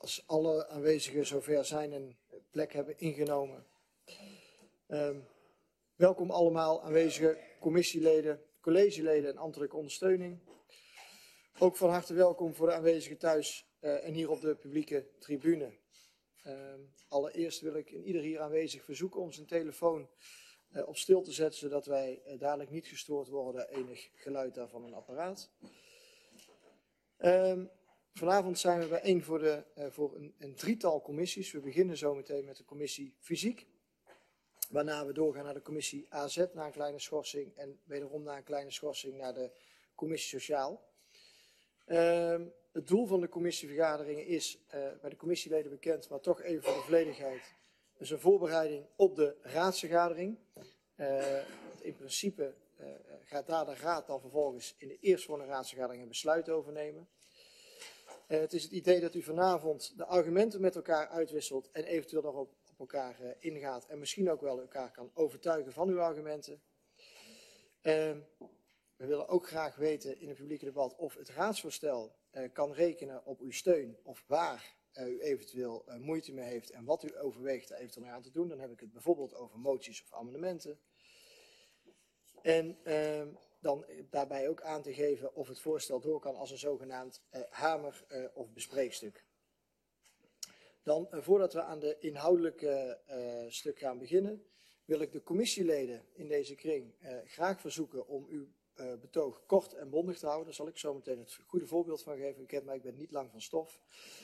Als alle aanwezigen zover zijn en plek hebben ingenomen. Welkom allemaal aanwezige commissieleden, collegeleden en ambtelijke ondersteuning. Ook van harte welkom voor de aanwezigen thuis en hier op de publieke tribune. Allereerst wil ik ieder hier aanwezig verzoeken om zijn telefoon op stil te zetten, zodat wij dadelijk niet gestoord worden door enig geluid daarvan een apparaat. Vanavond zijn we bijeen voor een drietal commissies. We beginnen zometeen met de commissie Fysiek. Waarna we doorgaan naar de commissie AZ na een kleine schorsing. En wederom na een kleine schorsing naar de commissie Sociaal. Het doel van de commissievergaderingen is bij de commissieleden bekend, maar toch even voor de volledigheid. Dus een voorbereiding op de raadsvergadering. In principe gaat daar de raad dan vervolgens in de eerstvolgende raadsvergadering een besluit over nemen. Het is het idee dat u vanavond de argumenten met elkaar uitwisselt en eventueel daarop op elkaar ingaat en misschien ook wel elkaar kan overtuigen van uw argumenten. We willen ook graag weten in het publieke debat of het raadsvoorstel kan rekenen op uw steun of waar u eventueel moeite mee heeft en wat u overweegt daar eventueel aan te doen. Dan heb ik het bijvoorbeeld over moties of amendementen. En dan daarbij ook aan te geven of het voorstel door kan als een zogenaamd hamer- of bespreekstuk. Dan, voordat we aan de inhoudelijke stuk gaan beginnen, wil ik de commissieleden in deze kring graag verzoeken om uw betoog kort en bondig te houden. Daar zal ik zo meteen het goede voorbeeld van geven. U kent mij, ik ben niet lang van stof.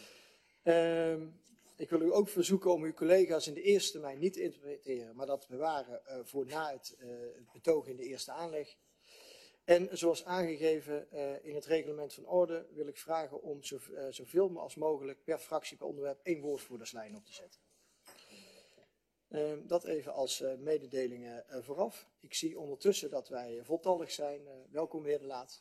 Ik wil u ook verzoeken om uw collega's in de eerste termijn niet te interpreteren, maar dat te bewaren voor na het betoog in de eerste aanleg. En zoals aangegeven in het reglement van orde wil ik vragen om zoveel als mogelijk per fractie per onderwerp 1 woordvoerderslijn op te zetten. Dat even als mededelingen vooraf. Ik zie ondertussen dat wij voltallig zijn. Welkom heer De Laat.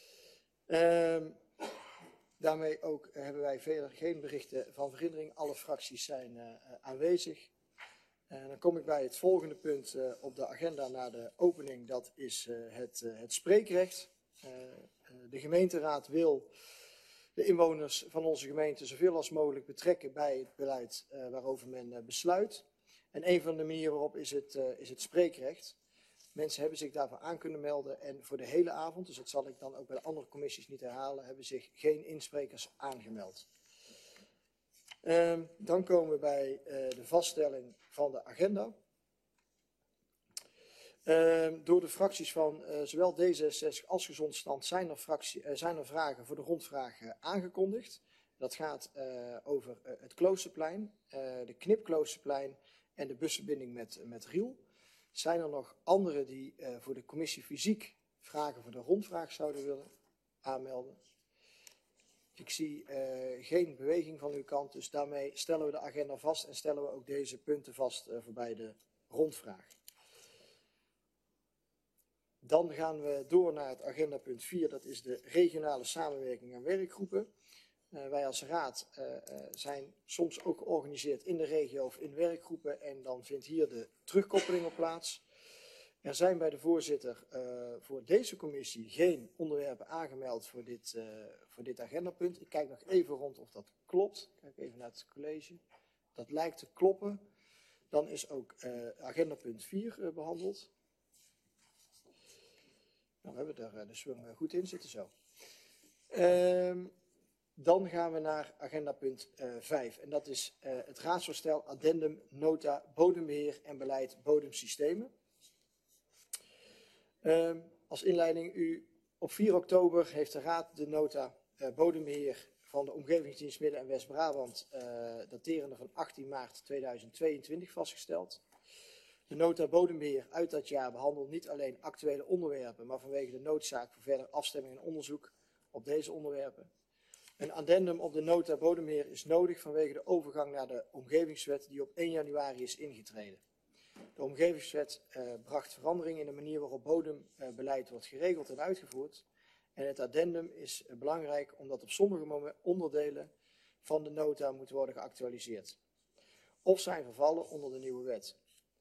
Daarmee ook hebben wij verder geen berichten van verhindering. Alle fracties zijn aanwezig. Dan kom ik bij het volgende punt op de agenda na de opening. Dat is het spreekrecht. De gemeenteraad wil de inwoners van onze gemeente zoveel als mogelijk betrekken bij het beleid waarover men besluit. En een van de manieren waarop is het spreekrecht. Mensen hebben zich daarvoor aan kunnen melden en voor de hele avond, dus dat zal ik dan ook bij de andere commissies niet herhalen, hebben zich geen insprekers aangemeld. Dan komen we bij de vaststelling van de agenda. Door de fracties van zowel D66 als Gezond Stand zijn er vragen voor de rondvraag aangekondigd. Dat gaat over het Kloosterplein, de Knipkloosterplein en de busverbinding met Riel. Zijn er nog anderen die voor de commissie Fysiek vragen voor de rondvraag zouden willen aanmelden? Ik zie geen beweging van uw kant, dus daarmee stellen we de agenda vast en stellen we ook deze punten vast voor bij de rondvraag. Dan gaan we door naar het agendapunt 4, dat is de regionale samenwerking en werkgroepen. Wij als raad zijn soms ook georganiseerd in de regio of in werkgroepen en dan vindt hier de terugkoppeling op plaats. Er zijn bij de voorzitter voor deze commissie geen onderwerpen aangemeld voor dit agendapunt. Ik kijk nog even rond of dat klopt. Ik kijk even naar het college. Dat lijkt te kloppen. Dan is ook agendapunt 4 behandeld. Nou, we hebben er de swing goed in zitten zo. Dan gaan we naar agendapunt 5. En dat is het raadsvoorstel addendum nota bodembeheer en beleid bodemsystemen. Als inleiding, op 4 oktober heeft de Raad de nota bodembeheer van de Omgevingsdienst Midden- en West-Brabant, daterende van 18 maart 2022, vastgesteld. De nota bodembeheer uit dat jaar behandelt niet alleen actuele onderwerpen, maar vanwege de noodzaak voor verder afstemming en onderzoek op deze onderwerpen. Een addendum op de nota bodembeheer is nodig vanwege de overgang naar de Omgevingswet die op 1 januari is ingetreden. De Omgevingswet bracht veranderingen in de manier waarop bodembeleid wordt geregeld en uitgevoerd. En het addendum is belangrijk omdat op sommige onderdelen van de nota moeten worden geactualiseerd. Of zijn vervallen onder de nieuwe wet.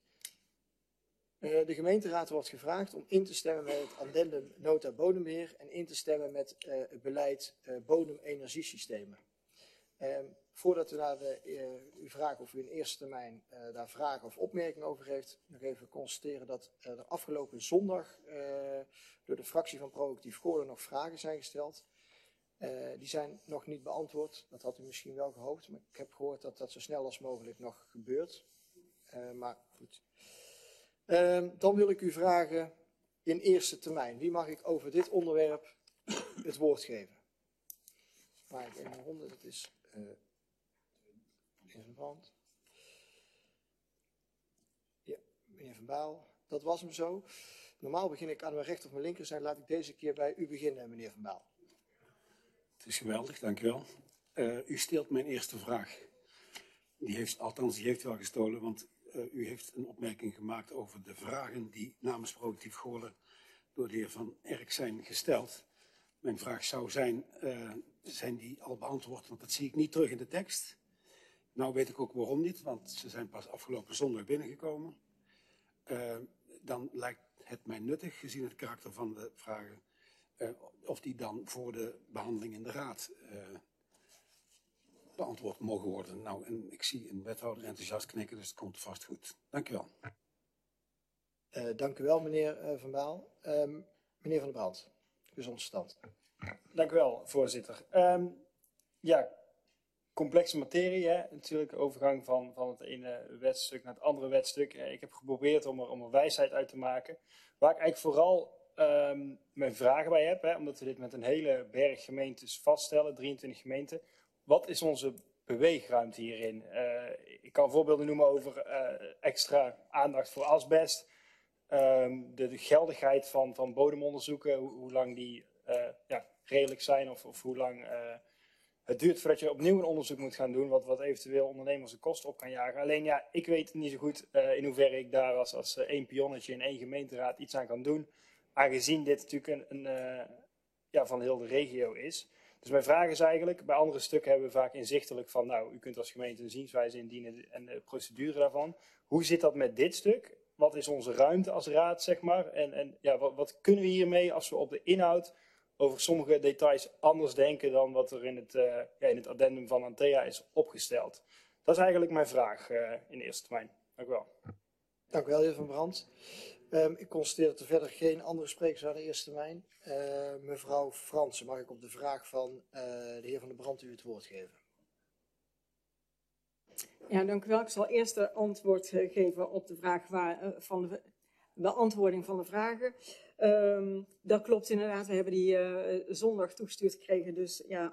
De gemeenteraad wordt gevraagd om in te stemmen met het addendum nota bodembeheer en in te stemmen met het beleid bodemenergiesystemen. Voordat we naar u vragen of u in eerste termijn daar vragen of opmerkingen over heeft, nog even constateren dat er afgelopen zondag door de fractie van Proactief Goorlen nog vragen zijn gesteld. Die zijn nog niet beantwoord. Dat had u misschien wel gehoopt, maar ik heb gehoord dat dat zo snel als mogelijk nog gebeurt. Maar goed. Dan wil ik u vragen in eerste termijn. Wie mag ik over dit onderwerp het woord geven? Vraag ik in de ronde. Dat is meneer Van Brandt. Ja, meneer Van Baal. Dat was hem zo. Normaal begin ik aan mijn rechter of mijn linker zijn. Laat ik deze keer bij u beginnen, meneer Van Baal. Het is geweldig, dank u wel. U steelt mijn eerste vraag. Die heeft u al gestolen, want u heeft een opmerking gemaakt over de vragen die namens Proactief Goorlen door de heer Van Erk zijn gesteld. Mijn vraag zou zijn, zijn die al beantwoord? Want dat zie ik niet terug in de tekst. Nou weet ik ook waarom niet, want ze zijn pas afgelopen zondag binnengekomen. Dan lijkt het mij nuttig, gezien het karakter van de vragen, of die dan voor de behandeling in de raad beantwoord mogen worden. Nou, en ik zie een wethouder enthousiast knikken, dus het komt vast goed. Dank u wel. Dank u wel, meneer Van Baal. Meneer Van der Brandt, gezond stand. Dank u wel, voorzitter. Ja, complexe materie, hè? Natuurlijk overgang van het ene wetstuk naar het andere wetstuk. Ik heb geprobeerd om er wijsheid uit te maken. Waar ik eigenlijk vooral mijn vragen bij heb, hè? Omdat we dit met een hele berg gemeentes vaststellen, 23 gemeenten. Wat is onze beweegruimte hierin? Ik kan voorbeelden noemen over extra aandacht voor asbest, de geldigheid van bodemonderzoeken, hoe lang die redelijk zijn of hoe lang het duurt voordat je opnieuw een onderzoek moet gaan doen, wat eventueel ondernemers de kosten op kan jagen. Alleen ja, ik weet niet zo goed in hoeverre ik daar als één pionnetje in één gemeenteraad iets aan kan doen, aangezien dit natuurlijk van heel de regio is. Dus mijn vraag is eigenlijk, bij andere stukken hebben we vaak inzichtelijk van, nou, u kunt als gemeente een zienswijze indienen en de procedure daarvan. Hoe zit dat met dit stuk? Wat is onze ruimte als raad, zeg maar? En wat kunnen we hiermee als we op de inhoud over sommige details anders denken dan wat er in het addendum van Antea is opgesteld? Dat is eigenlijk mijn vraag in de eerste termijn. Dank u wel. Dank u wel, heer Van Brandt. Ik constateer dat er verder geen andere sprekers aan de eerste termijn. Mevrouw Fransen, mag ik op de vraag van de heer Van der Brandt u het woord geven? Ja, dank u wel. Ik zal eerst de antwoord geven op de vraag van de beantwoording van de vragen. Dat klopt inderdaad. We hebben die zondag toegestuurd gekregen. Dus ja,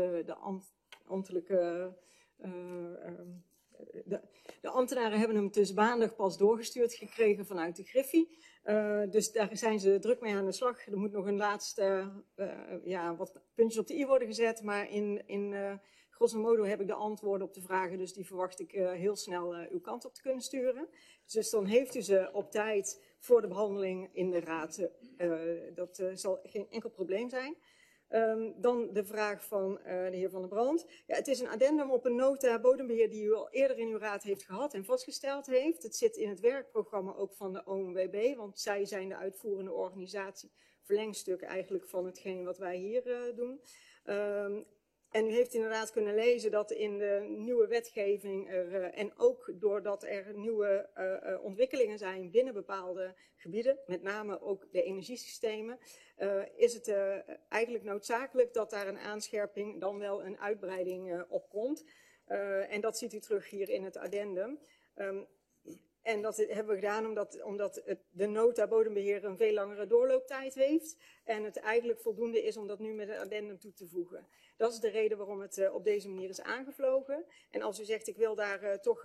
de ambtenaren hebben hem dus maandag pas doorgestuurd gekregen vanuit de Griffie. Dus daar zijn ze druk mee aan de slag. Er moet nog een laatste wat puntjes op de i worden gezet. Maar in grosso modo heb ik de antwoorden op de vragen. Dus die verwacht ik heel snel uw kant op te kunnen sturen. Dus dan heeft u ze op tijd voor de behandeling in de raad. Dat zal geen enkel probleem zijn. Dan de vraag van de heer Van der Brandt. Ja, het is een addendum op een nota bodembeheer die u al eerder in uw raad heeft gehad en vastgesteld heeft. Het zit in het werkprogramma ook van de ONWB, want zij zijn de uitvoerende organisatie, verlengstuk eigenlijk van hetgeen wat wij hier doen. En u heeft inderdaad kunnen lezen dat in de nieuwe wetgeving en ook doordat er nieuwe ontwikkelingen zijn binnen bepaalde gebieden, met name ook de energiesystemen, is het eigenlijk noodzakelijk dat daar een aanscherping, dan wel een uitbreiding op komt. En dat ziet u terug hier in het addendum. En dat hebben we gedaan omdat de nota bodembeheer een veel langere doorlooptijd heeft. En het eigenlijk voldoende is om dat nu met een addendum toe te voegen. Dat is de reden waarom het op deze manier is aangevlogen. En als u zegt, ik wil daar toch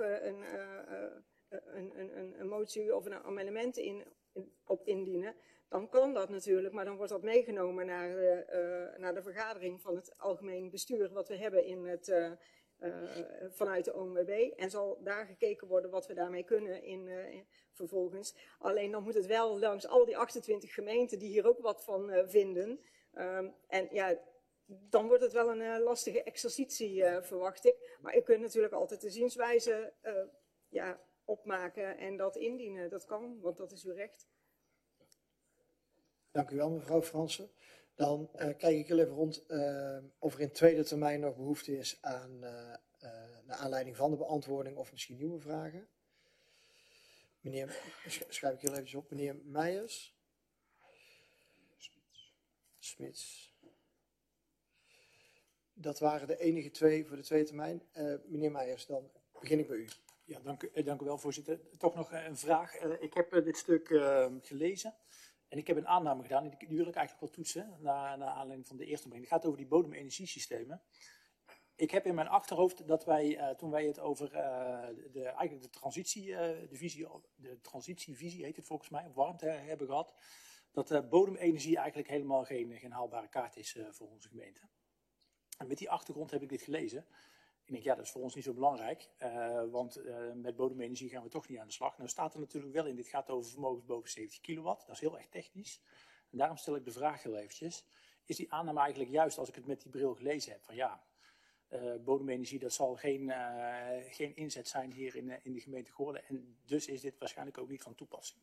een motie of een amendement op indienen, dan kan dat natuurlijk. Maar dan wordt dat meegenomen naar de vergadering van het algemeen bestuur wat we hebben in het... vanuit de ONWB en zal daar gekeken worden wat we daarmee kunnen vervolgens. Alleen dan moet het wel langs al die 28 gemeenten die hier ook wat van vinden. En ja, dan wordt het wel een lastige exercitie, verwacht ik. Maar u kunt natuurlijk altijd de zienswijze opmaken en dat indienen. Dat kan, want dat is uw recht. Dank u wel, mevrouw Fransen. Dan kijk ik heel even rond of er in tweede termijn nog behoefte is aan naar aanleiding van de beantwoording of misschien nieuwe vragen. Schrijf ik heel even op. Meneer Meijers. Smits. Dat waren de enige twee voor de tweede termijn. Meneer Meijers, dan begin ik bij u. Ja, dank u wel, voorzitter. Toch nog een vraag. Ik heb dit stuk gelezen en ik heb een aanname gedaan. Die wil ik eigenlijk wel toetsen, naar aanleiding van de eerste opmerking. Het gaat over die bodemenergiesystemen. Ik heb in mijn achterhoofd dat wij, toen wij het over eigenlijk de transitievisie heet het volgens mij, op warmte hebben gehad, dat bodemenergie eigenlijk helemaal geen haalbare kaart is voor onze gemeente. En met die achtergrond heb ik dit gelezen. Ik denk, ja, dat is voor ons niet zo belangrijk, want met bodemenergie gaan we toch niet aan de slag. Nou staat er natuurlijk wel in, dit gaat over vermogens boven 70 kilowatt, dat is heel erg technisch. En daarom stel ik de vraag heel eventjes, is die aanname eigenlijk juist als ik het met die bril gelezen heb, van ja, bodemenergie, dat zal geen inzet zijn hier in de gemeente Goorlen en dus is dit waarschijnlijk ook niet van toepassing.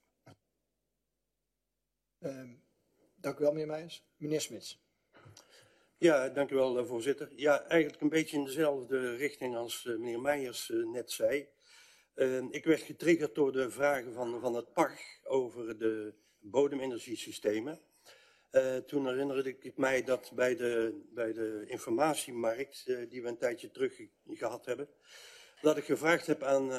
Dank u wel, meneer Meijers. Meneer Smits. Ja, dank u wel, voorzitter. Ja, eigenlijk een beetje in dezelfde richting als meneer Meijers net zei. Ik werd getriggerd door de vragen van het PAG over de bodemenergiesystemen. Toen herinnerde ik mij dat bij de informatiemarkt, die we een tijdje terug gehad hebben, dat ik gevraagd heb aan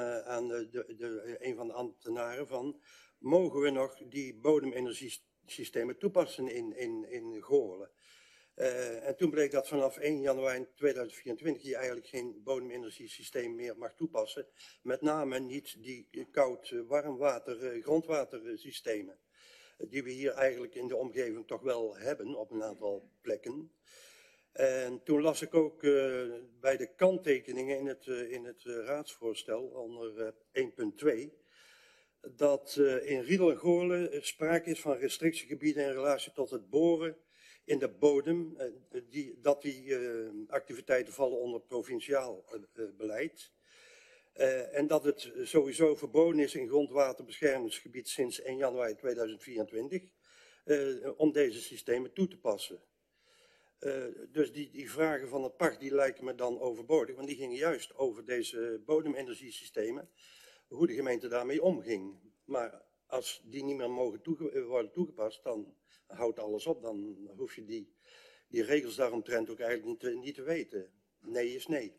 een van de ambtenaren van, mogen we nog die bodemenergiesystemen toepassen in Goorlen? En toen bleek dat vanaf 1 januari 2024 je eigenlijk geen bodemenergiesysteem meer mag toepassen. Met name niet die koud warmwater grondwatersystemen. Die we hier eigenlijk in de omgeving toch wel hebben op een aantal plekken. En toen las ik ook bij de kanttekeningen in het raadsvoorstel onder 1.2... dat in Riedel en Goorlen sprake is van restrictiegebieden in relatie tot het boren in de bodem, dat die activiteiten vallen onder provinciaal beleid. En dat het sowieso verboden is in grondwaterbeschermingsgebied sinds 1 januari 2024 om deze systemen toe te passen. Dus die vragen van het PAG die lijken me dan overbodig, want die gingen juist over deze bodemenergiesystemen, hoe de gemeente daarmee omging. Maar als die niet meer mogen worden toegepast, dan houdt alles op. Dan hoef je die regels daaromtrent ook eigenlijk niet te weten. Nee is nee.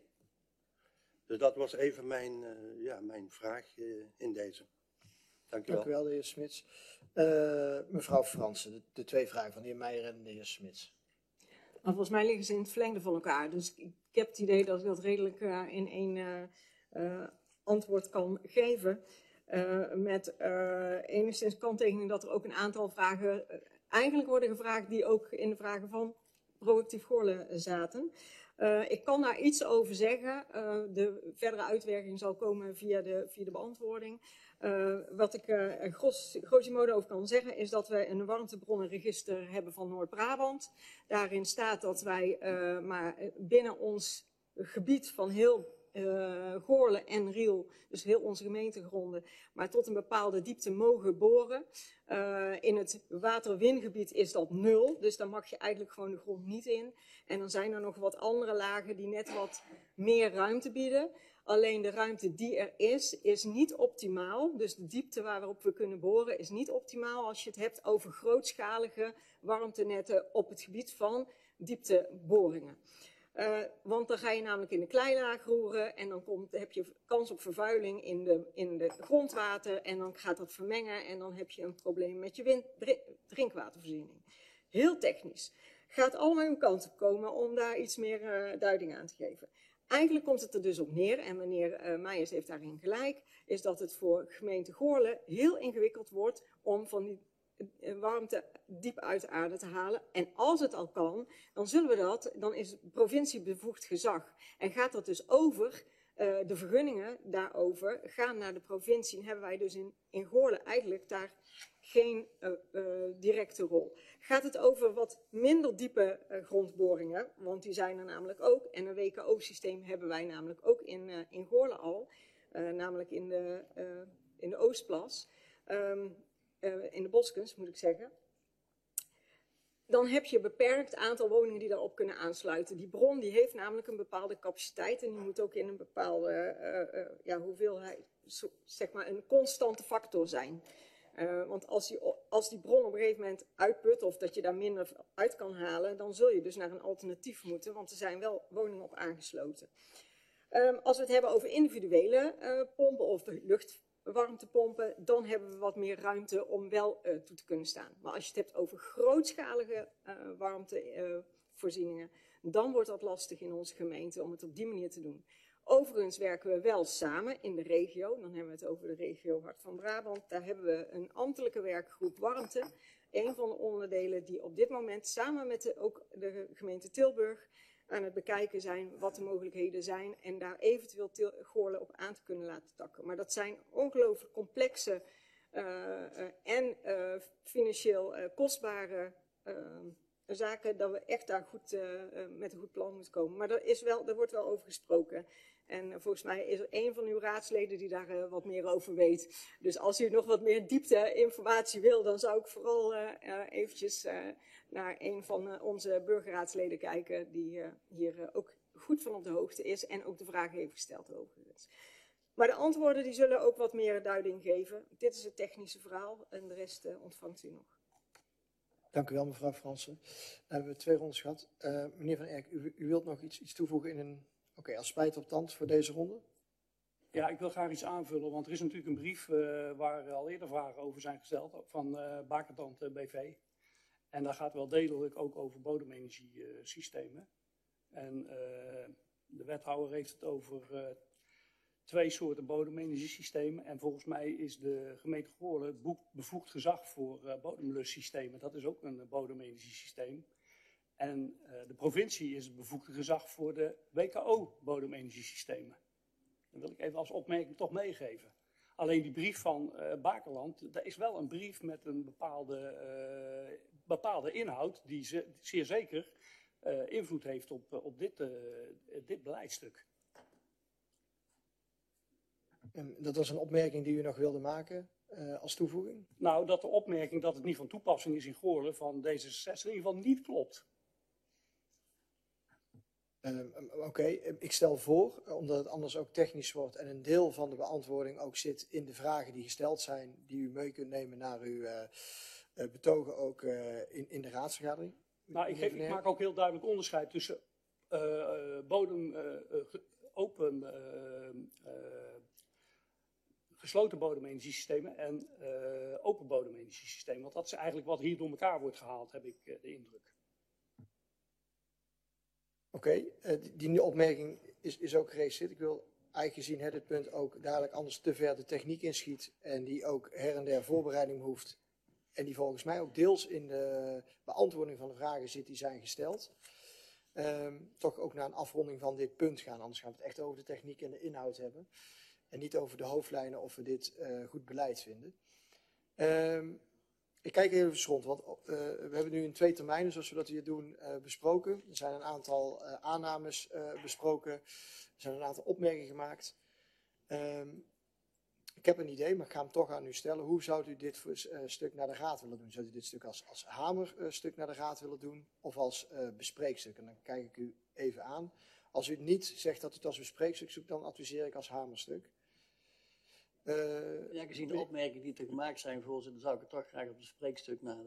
Dus dat was even mijn vraag in deze. Dank u wel. Dank u wel, de heer Smits. Mevrouw Fransen, de twee vragen van de heer Meijer en de heer Smits. Maar volgens mij liggen ze in het verlengde van elkaar. Dus ik heb het idee dat ik dat redelijk in één antwoord kan geven. Met enigszins kanttekening dat er ook een aantal vragen eigenlijk worden gevraagd die ook in de vragen van Proactief Goorlen zaten. Ik kan daar iets over zeggen. De verdere uitwerking zal komen via de beantwoording. Wat ik grosso modo over kan zeggen is dat we een warmtebronnenregister hebben van Noord-Brabant. Daarin staat dat wij maar binnen ons gebied van heel Goorlen en Riel, dus heel onze gemeentegronden, maar tot een bepaalde diepte mogen boren. In het waterwingebied is dat 0, dus dan mag je eigenlijk gewoon de grond niet in. En dan zijn er nog wat andere lagen die net wat meer ruimte bieden. Alleen de ruimte die er is niet optimaal. Dus de diepte waarop we kunnen boren is niet optimaal als je het hebt over grootschalige warmtenetten op het gebied van diepteboringen. Want dan ga je namelijk in de kleilaag roeren en dan heb je kans op vervuiling in de grondwater en dan gaat dat vermengen en dan heb je een probleem met je drinkwatervoorziening. Heel technisch. Gaat allemaal uw kant op komen om daar iets meer duiding aan te geven. Eigenlijk komt het er dus op neer, en meneer Meijers heeft daarin gelijk, is dat het voor gemeente Goorlen heel ingewikkeld wordt om van die warmte diep uit de aarde te halen. En als het al kan, dan is het provinciebevoegd gezag. En gaat dat dus over, de vergunningen daarover gaan naar de provincie. En hebben wij dus in Goorlen eigenlijk daar geen directe rol. Gaat het over wat minder diepe grondboringen, want die zijn er namelijk ook. En een WKO-systeem hebben wij namelijk ook in Goorlen al, namelijk in de Oostplas. In de Boskens, moet ik zeggen. dan heb je een beperkt aantal woningen die daarop kunnen aansluiten. Die bron die heeft namelijk een bepaalde capaciteit en die moet ook in een bepaalde hoeveelheid, zeg maar een constante factor zijn. Want als die bron op een gegeven moment uitput of dat je daar minder uit kan halen, dan zul je dus naar een alternatief moeten, want er zijn wel woningen op aangesloten. Als we het hebben over individuele pompen of luchtwarmtepompen, dan hebben we wat meer ruimte om wel toe te kunnen staan. Maar als je het hebt over grootschalige warmtevoorzieningen, dan wordt dat lastig in onze gemeente om het op die manier te doen. Overigens werken we wel samen in de regio. Dan hebben we het over de regio Hart van Brabant. Daar hebben we een ambtelijke werkgroep warmte. Een van de onderdelen die op dit moment samen met ook de gemeente Tilburg aan het bekijken zijn wat de mogelijkheden zijn. En daar eventueel Goorlen op aan te kunnen laten takken. Maar dat zijn ongelooflijk complexe en financieel kostbare zaken. Dat we echt daar goed met een goed plan moeten komen. Maar daar wordt wel over gesproken. En volgens mij is er een van uw raadsleden die daar wat meer over weet. Dus als u nog wat meer diepte informatie wil, dan zou ik vooral eventjes naar een van onze burgerraadsleden kijken, die hier ook goed van op de hoogte is en ook de vragen heeft gesteld overigens. Maar de antwoorden die zullen ook wat meer duiding geven. Dit is het technische verhaal en de rest ontvangt u nog. Dank u wel, mevrouw Fransen. Dan hebben we 2 rondes gehad. Meneer Van Erk, u wilt nog iets toevoegen in een... Oké, als spijt op tand voor deze ronde. Ja, ik wil graag iets aanvullen, want er is natuurlijk een brief waar al eerder vragen over zijn gesteld, van Bakertand BV. En daar gaat wel degelijk ook over bodemenergiesystemen. En de wethouder heeft het over 2 soorten bodemenergiesystemen. En volgens mij is de gemeente Goorlen bevoegd gezag voor bodemlussystemen. Dat is ook een bodemenergiesysteem. En de provincie is het bevoegde gezag voor de WKO-bodemenergiesystemen. Dat wil ik even als opmerking toch meegeven. Alleen die brief van Bakerland, dat is wel een brief met een bepaalde inhoud die zeer zeker invloed heeft op dit beleidstuk. En dat was een opmerking die u nog wilde maken als toevoeging? Nou, dat de opmerking dat het niet van toepassing is in Goorlen van D66 in ieder geval niet klopt. Oké, ik stel voor, omdat het anders ook technisch wordt en een deel van de beantwoording ook zit in de vragen die gesteld zijn, die u mee kunt nemen naar uw betogen ook in de raadsvergadering. Nou, ik maak ook heel duidelijk onderscheid tussen gesloten bodemenergiesystemen en open bodemenergiesystemen. Want dat is eigenlijk wat hier door elkaar wordt gehaald, heb ik de indruk. Oké, die opmerking is ook geregistreerd. Ik wil eigenlijk gezien dit punt ook dadelijk anders te ver de techniek inschiet en die ook her en der voorbereiding behoeft. En die volgens mij ook deels in de beantwoording van de vragen zit die zijn gesteld. Toch ook naar een afronding van dit punt gaan. Anders gaan we het echt over de techniek en de inhoud hebben. En niet over de hoofdlijnen of we dit goed beleid vinden. Ik kijk even rond, want we hebben nu in 2 termijnen, zoals we dat hier doen, besproken. Er zijn een aantal aannames besproken. Er zijn een aantal opmerkingen gemaakt. Ik heb een idee, maar ik ga hem toch aan u stellen. Hoe zou u dit stuk naar de raad willen doen? Zou u dit stuk als hamerstuk naar de raad willen doen of als bespreekstuk? En dan kijk ik u even aan. Als u niet zegt dat u het als bespreekstuk zoekt, dan adviseer ik als hamerstuk. Ja, gezien de opmerkingen die er gemaakt zijn, voorzitter, zou ik het toch graag op het spreekstuk naar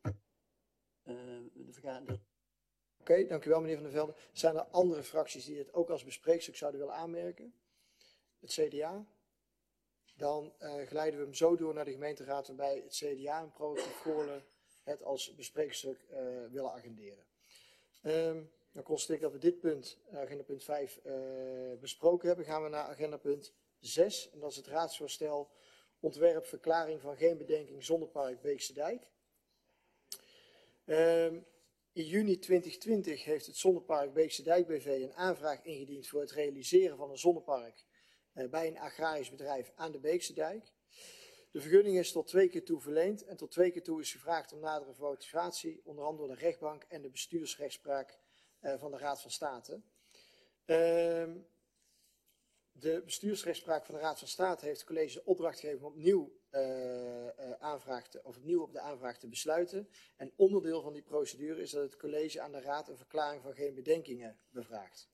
de vergadering. Oké, dank u wel, meneer Van der Velde. Zijn er andere fracties die het ook als bespreekstuk zouden willen aanmerken? Het CDA? Dan glijden we hem zo door naar de gemeenteraad, waarbij het CDA en Proactief Goorlen het als bespreekstuk willen agenderen. Dan constateer ik dat we dit punt, agenda punt 5, besproken hebben. Gaan we naar agenda punt 6. En dat is het raadsvoorstel ontwerp verklaring van geen bedenking zonnepark Beekse Dijk. In juni 2020 heeft het zonnepark Beekse Dijk BV een aanvraag ingediend voor het realiseren van een zonnepark bij een agrarisch bedrijf aan de Beekse Dijk. De vergunning is tot 2 keer toe verleend en tot 2 keer toe is gevraagd om nadere motivatie, onder andere door de rechtbank en de bestuursrechtspraak van de Raad van State. De bestuursrechtspraak van de Raad van State heeft het college de opdracht gegeven om opnieuw opnieuw op de aanvraag te besluiten. En onderdeel van die procedure is dat het college aan de raad een verklaring van geen bedenkingen bevraagt.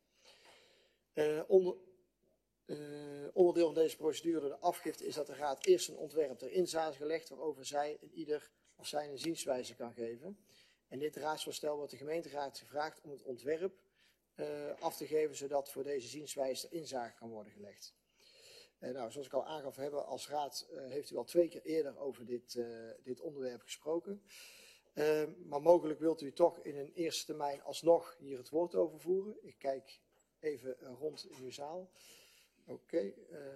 Onderdeel van deze procedure door de afgifte is dat de raad eerst een ontwerp ter inzage gelegd waarover zij en ieder of zij een zienswijze kan geven. En dit raadsvoorstel wordt de gemeenteraad gevraagd om het ontwerp af te geven, zodat voor deze zienswijze ter inzage kan worden gelegd. Nou, zoals ik al aangaf, hebben als raad heeft u al 2 keer eerder over dit onderwerp gesproken. Maar mogelijk wilt u toch in een eerste termijn alsnog hier het woord over voeren. Ik kijk even rond in uw zaal. Oké.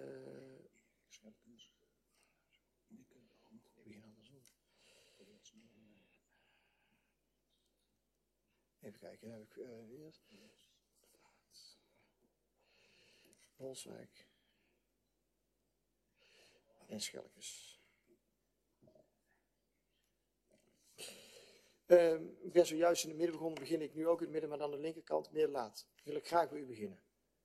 Even kijken, dan heb ik hier. Bolswijk. En Schelkes. Ik ben zojuist in het midden begonnen, begin ik nu ook in het midden, maar aan de linkerkant meer laat. Wil ik graag bij u beginnen.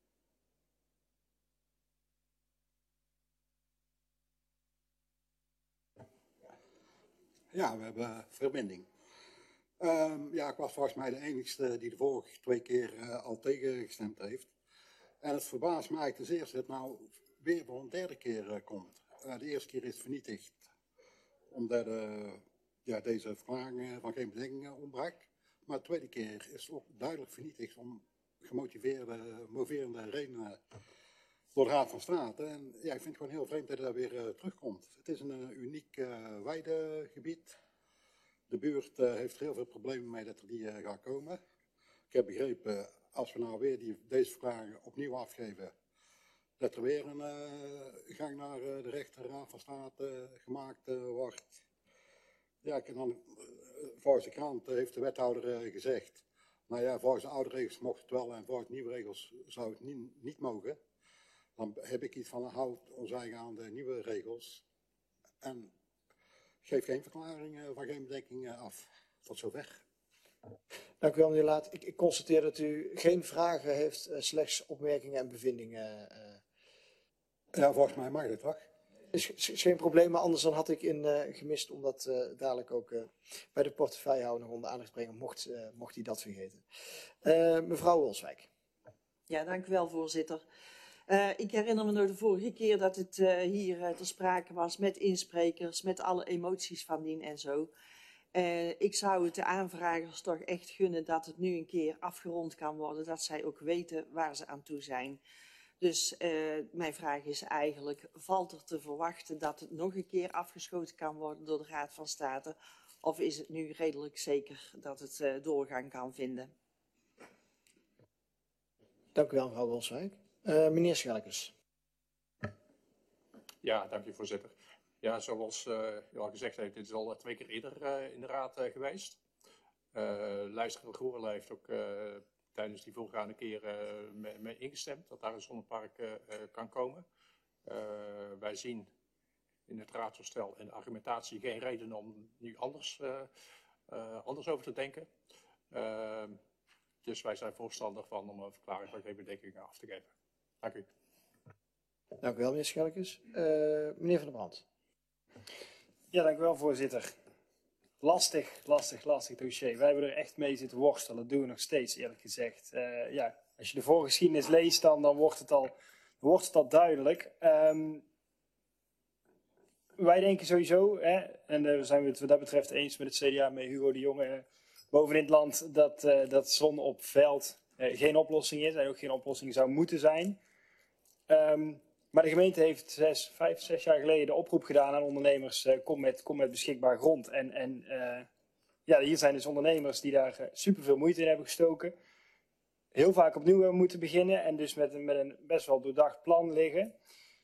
Ja, we hebben verbinding. Ja, ik was volgens mij de enigste die de vorige 2 keer al tegengestemd heeft. En het verbaast me eigenlijk ten eerste dat het nou weer voor een 3e keer komt. De eerste keer is vernietigd omdat deze verklaring van geen bedenkingen ontbrak. Maar de 2e keer is ook duidelijk vernietigd om moverende redenen door de Raad van State. En ja, ik vind het gewoon heel vreemd dat het daar weer terugkomt. Het is een uniek weidegebied. De buurt heeft er heel veel problemen mee dat er die gaat komen. Ik heb begrepen, als we nou weer deze verklaring opnieuw afgeven, dat er weer een gang naar de rechterraad van State gemaakt wordt. Ja, en dan, volgens de krant heeft de wethouder gezegd, nou ja, volgens de oude regels mocht het wel en volgens de nieuwe regels zou het niet mogen. Dan heb ik iets van, houd ons eigen aan de nieuwe regels en geef geen verklaring van geen bedenkingen af. Tot zover. Dank u wel, meneer Laat. Ik constateer dat u geen vragen heeft, slechts opmerkingen en bevindingen. Ja, volgens mij mag dat toch? Is geen probleem, maar anders dan had ik gemist om dat dadelijk ook bij de portefeuillehouder nog onder aandacht te brengen, mocht hij dat vergeten. Mevrouw Wolswijk. Ja, dank u wel, voorzitter. Ik herinner me nog de vorige keer dat het hier ter sprake was met insprekers, met alle emoties van dien en zo. Ik zou het de aanvragers toch echt gunnen dat het nu een keer afgerond kan worden, dat zij ook weten waar ze aan toe zijn. Dus mijn vraag is eigenlijk, valt er te verwachten dat het nog een keer afgeschoten kan worden door de Raad van State? Of is het nu redelijk zeker dat het doorgang kan vinden? Dank u wel, mevrouw Wolswijk. Meneer Schelkes. Ja, dank u, voorzitter. Ja, zoals u al gezegd heeft, dit is al 2 keer eerder in de raad geweest. Lijsttrekker Groenlo heeft ook tijdens die voorgaande keer mee ingestemd dat daar een zonnepark kan komen. Wij zien in het raadsvoorstel en de argumentatie geen reden om nu anders over te denken. Dus wij zijn voorstander van om een verklaring van geen bedenkingen af te geven. Dank u. Dank u wel, meneer Schelkes. Meneer Van der Brand. Ja, dank u wel, voorzitter. Lastig dossier. Wij hebben er echt mee zitten worstelen. Dat doen we nog steeds, eerlijk gezegd. Ja, als je de voorgeschiedenis leest, dan wordt het al duidelijk. Wij denken sowieso, en we zijn het wat dat betreft eens met het CDA, met Hugo de Jonge, bovenin het land, dat zon op veld geen oplossing is en ook geen oplossing zou moeten zijn. Maar de gemeente heeft 5, 6 jaar geleden de oproep gedaan aan ondernemers, kom met beschikbaar grond. En ja, hier zijn dus ondernemers die daar superveel moeite in hebben gestoken. Heel vaak opnieuw hebben moeten beginnen en dus met een best wel doordacht plan liggen.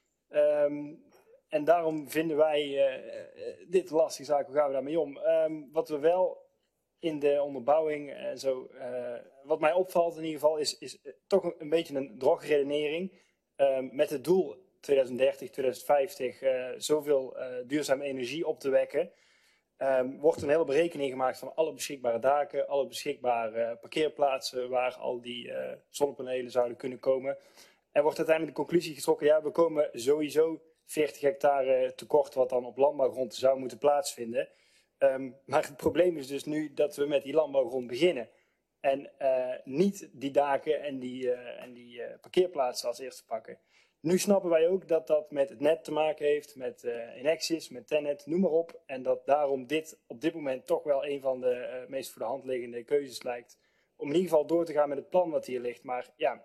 En daarom vinden wij dit een lastige zaak, hoe gaan we daarmee om? Wat we wel in de onderbouwing en zo, wat mij opvalt in ieder geval, is toch een beetje een drogredenering. Met het doel 2030, 2050 zoveel duurzame energie op te wekken. Wordt een hele berekening gemaakt van alle beschikbare daken, alle beschikbare parkeerplaatsen waar al die zonnepanelen zouden kunnen komen. En wordt uiteindelijk de conclusie getrokken, ja, we komen sowieso 40 hectare tekort wat dan op landbouwgrond zou moeten plaatsvinden. Maar het probleem is dus nu dat we met die landbouwgrond beginnen. En niet die daken en die parkeerplaatsen als eerste pakken. Nu snappen wij ook dat dat met het net te maken heeft, met Enexis, met Tennet, noem maar op. En dat daarom dit op dit moment toch wel een van de meest voor de hand liggende keuzes lijkt. Om in ieder geval door te gaan met het plan wat hier ligt. Maar ja,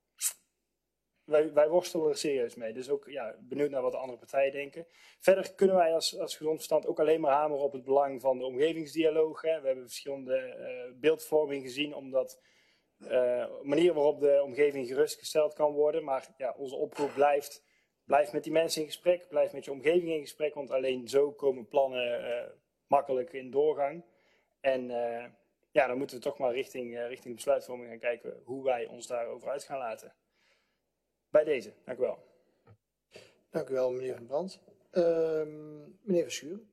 wij worstelen er serieus mee. Dus ook benieuwd naar wat de andere partijen denken. Verder kunnen wij als gezond verstand ook alleen maar hameren op het belang van de omgevingsdialoog. Hè. We hebben verschillende beeldvorming gezien, omdat manier waarop de omgeving gerustgesteld kan worden. Maar ja, onze oproep blijft met die mensen in gesprek, blijf met je omgeving in gesprek, want alleen zo komen plannen makkelijk in doorgang. En dan moeten we toch maar richting de besluitvorming gaan kijken hoe wij ons daarover uit gaan laten. Bij deze, dank u wel. Dank u wel, meneer Van Brandt. Meneer Verschuren.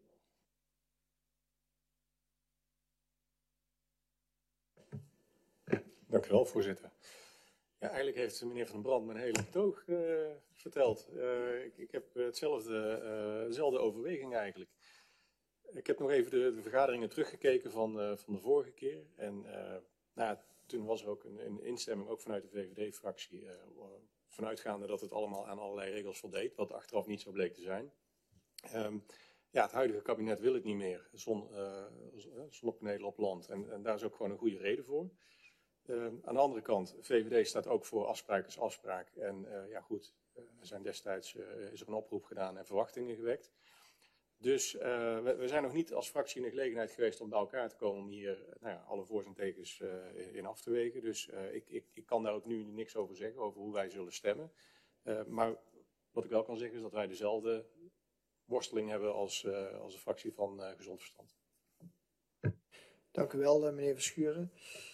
Dank u wel, voorzitter. Ja, eigenlijk heeft meneer Van Brandt mijn hele betoog verteld. Ik heb dezelfde overweging eigenlijk. Ik heb nog even de vergaderingen teruggekeken van de vorige keer. En toen was er ook een instemming, ook vanuit de VVD-fractie, vanuitgaande dat het allemaal aan allerlei regels voldeed, wat achteraf niet zo bleek te zijn. Het huidige kabinet wil het niet meer, zonnepanelen op land. En daar is ook gewoon een goede reden voor. Aan de andere kant, VVD staat ook voor afspraak is afspraak. En er zijn destijds is er een oproep gedaan en verwachtingen gewekt. Dus we zijn nog niet als fractie in de gelegenheid geweest om bij elkaar te komen om hier alle voor's en tegens in af te wegen. Dus ik kan daar ook nu niks over zeggen, over hoe wij zullen stemmen. Maar wat ik wel kan zeggen is dat wij dezelfde worsteling hebben als de fractie van Gezond Verstand. Dank u wel, meneer Verschuren.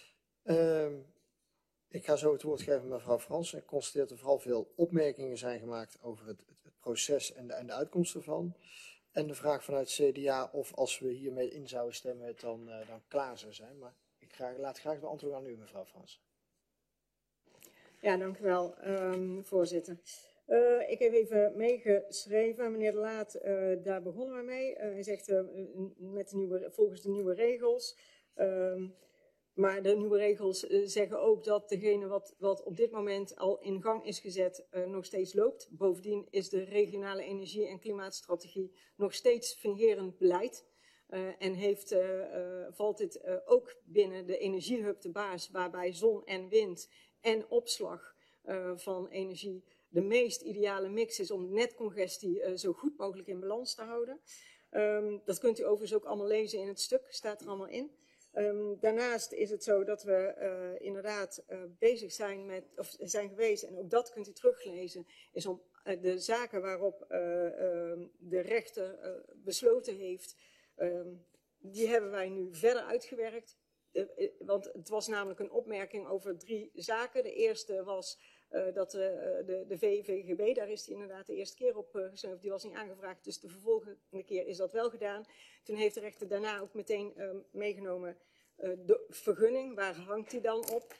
Ik ga zo het woord geven aan mevrouw Frans. Ik constateer dat er vooral veel opmerkingen zijn gemaakt over het proces en de uitkomst ervan. En de vraag vanuit CDA of als we hiermee in zouden stemmen het dan klaar zou zijn. Maar ik laat graag de antwoord aan u, mevrouw Frans. Ja, dank u wel, voorzitter. Ik heb even meegeschreven, meneer De Laat, daar begonnen we mee. Hij zegt volgens de nieuwe regels. Maar de nieuwe regels zeggen ook dat degene wat op dit moment al in gang is gezet nog steeds loopt. Bovendien is de regionale energie- en klimaatstrategie nog steeds fungerend beleid. En valt dit ook binnen de energiehub de baas, waarbij zon en wind en opslag van energie de meest ideale mix is om netcongestie zo goed mogelijk in balans te houden. Dat kunt u overigens ook allemaal lezen in het stuk, staat er allemaal in. Daarnaast is het zo dat we inderdaad bezig zijn zijn geweest, en ook dat kunt u teruglezen, is om de zaken waarop de rechter besloten heeft, die hebben wij nu verder uitgewerkt. Want het was namelijk een opmerking over 3 zaken. De eerste was dat de VVGB, daar is die inderdaad de eerste keer op gesneuveld, die was niet aangevraagd, dus de vervolgende keer is dat wel gedaan. Toen heeft de rechter daarna ook meteen meegenomen de vergunning, waar hangt die dan op?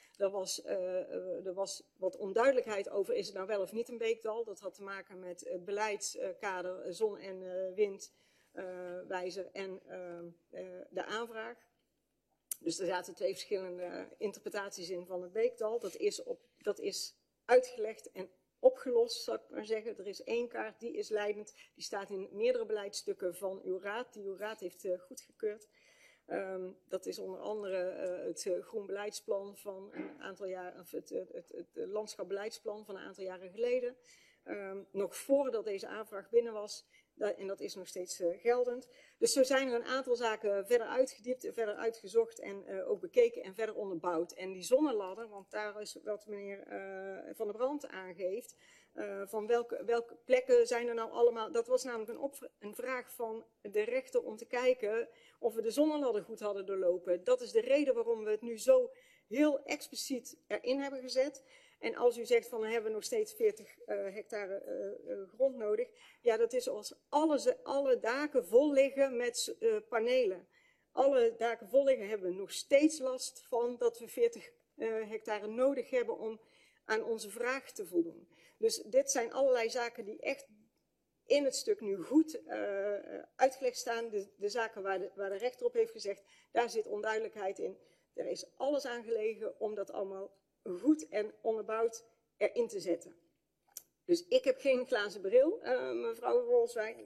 Er was wat onduidelijkheid over, is het nou wel of niet een beekdal? Dat had te maken met het beleidskader zon- en windwijzer en de aanvraag. Dus er zaten 2 verschillende interpretaties in van het beekdal. Dat is uitgelegd en opgelost, zou ik maar zeggen. Er is 1 kaart, die is leidend. Die staat in meerdere beleidsstukken van uw raad, die uw raad heeft goedgekeurd. Dat is onder andere het groen beleidsplan van een aantal jaar, of het landschapbeleidsplan van een aantal jaren geleden. Nog voordat deze aanvraag binnen was. En dat is nog steeds geldend. Dus zo zijn er een aantal zaken verder uitgediept, verder uitgezocht en ook bekeken en verder onderbouwd. En die zonneladder, want daar is wat meneer Van der Brandt aangeeft, van welke plekken zijn er nou allemaal. Dat was namelijk een vraag van de rechter om te kijken of we de zonneladder goed hadden doorlopen. Dat is de reden waarom we het nu zo heel expliciet erin hebben gezet. En als u zegt van dan hebben we nog steeds 40 hectare grond nodig. Ja, dat is als alle daken vol liggen met panelen. Alle daken vol liggen hebben we nog steeds last van dat we 40 hectare nodig hebben om aan onze vraag te voldoen. Dus dit zijn allerlei zaken die echt in het stuk nu goed uitgelegd staan. De zaken waar de rechter op heeft gezegd, daar zit onduidelijkheid in. Er is alles aan gelegen om dat allemaal goed en onderbouwd erin te zetten. Dus ik heb geen glazen bril, mevrouw Rolswijk.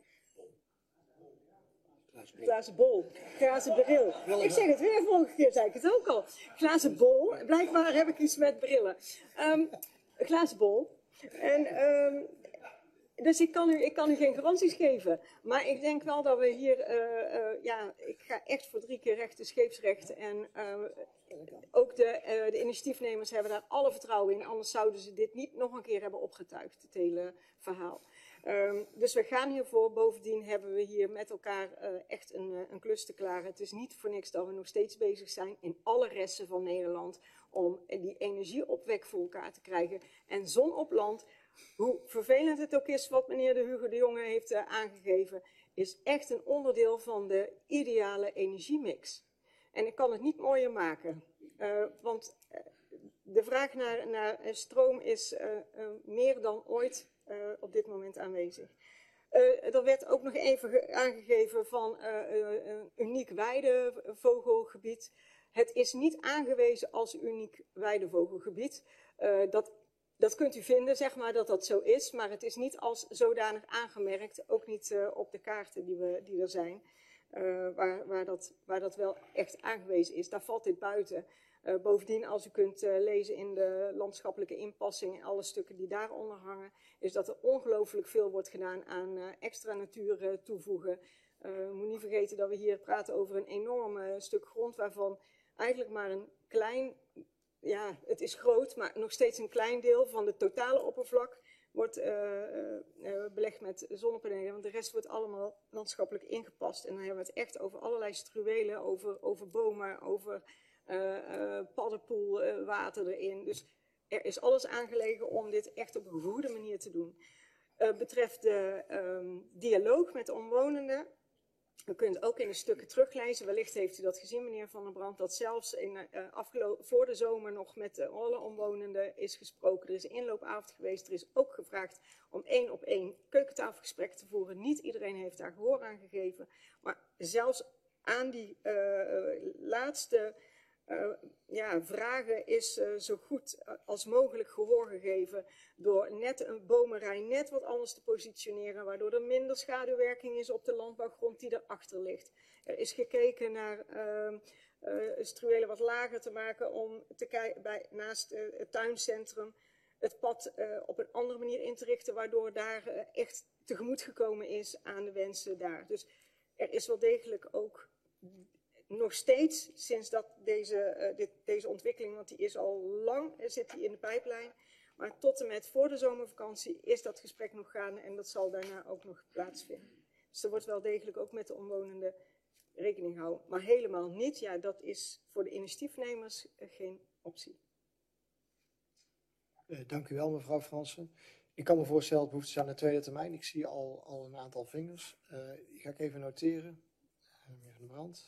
Glazen bol, glazen bril. Ik zeg het weer, vorige keer zei ik het ook al. Glazen bol, blijkbaar heb ik iets met brillen. Glazen bol. En, dus ik kan u geen garanties geven. Maar ik denk wel dat we hier, ik ga echt voor 3 keer recht, scheepsrecht. En ook de initiatiefnemers hebben daar alle vertrouwen in. Anders zouden ze dit niet nog een keer hebben opgetuigd, het hele verhaal. Dus we gaan hiervoor. Bovendien hebben we hier met elkaar echt een klus te klaren. Het is niet voor niks dat we nog steeds bezig zijn in alle resten van Nederland om die energieopwek voor elkaar te krijgen. En zon op land, hoe vervelend het ook is wat meneer Hugo de Jonge heeft aangegeven, is echt een onderdeel van de ideale energiemix. En ik kan het niet mooier maken, want de vraag naar stroom is meer dan ooit op dit moment aanwezig. Er werd ook nog even aangegeven van een uniek weidevogelgebied. Het is niet aangewezen als uniek weidevogelgebied. Dat kunt u vinden, zeg maar, dat dat zo is, maar het is niet als zodanig aangemerkt, ook niet op de kaarten die er zijn, waar dat wel echt aangewezen is. Daar valt dit buiten. Bovendien, als u kunt lezen in de landschappelijke inpassing en alle stukken die daaronder hangen, is dat er ongelooflijk veel wordt gedaan aan extra natuur toevoegen. Moet niet vergeten dat we hier praten over een enorm stuk grond waarvan eigenlijk maar een klein, ja, het is groot, maar nog steeds een klein deel van het totale oppervlak wordt belegd met zonnepanelen, want de rest wordt allemaal landschappelijk ingepast. En dan hebben we het echt over allerlei struwelen, over bomen, over paddenpoelwater erin. Dus er is alles aangelegen om dit echt op een goede manier te doen. Betreft de dialoog met de omwonenden, u kunt ook in de stukken teruglezen, wellicht heeft u dat gezien, meneer Van der Brand, dat zelfs voor de zomer nog met alle omwonenden is gesproken. Er is een inloopavond geweest, er is ook gevraagd om 1-op-1 keukentafelgesprek te voeren. Niet iedereen heeft daar gehoor aan gegeven, maar zelfs aan die laatste vragen is zo goed als mogelijk gehoor gegeven door net een bomenrij net wat anders te positioneren, waardoor er minder schaduwwerking is op de landbouwgrond die erachter ligt. Er is gekeken naar struwelen wat lager te maken om te kijken naast het tuincentrum het pad op een andere manier in te richten, waardoor daar echt tegemoet gekomen is aan de wensen daar. Dus er is wel degelijk ook nog steeds, sinds dat deze ontwikkeling, want die is al lang, zit die in de pijplijn, maar tot en met voor de zomervakantie is dat gesprek nog gaande en dat zal daarna ook nog plaatsvinden. Dus er wordt wel degelijk ook met de omwonenden rekening gehouden, maar helemaal niet. Ja, dat is voor de initiatiefnemers geen optie. Dank u wel, mevrouw Fransen. Ik kan me voorstellen dat behoefte is aan de tweede termijn. Ik zie al een aantal vingers. Die ga ik even noteren. Meneer Van der Brand.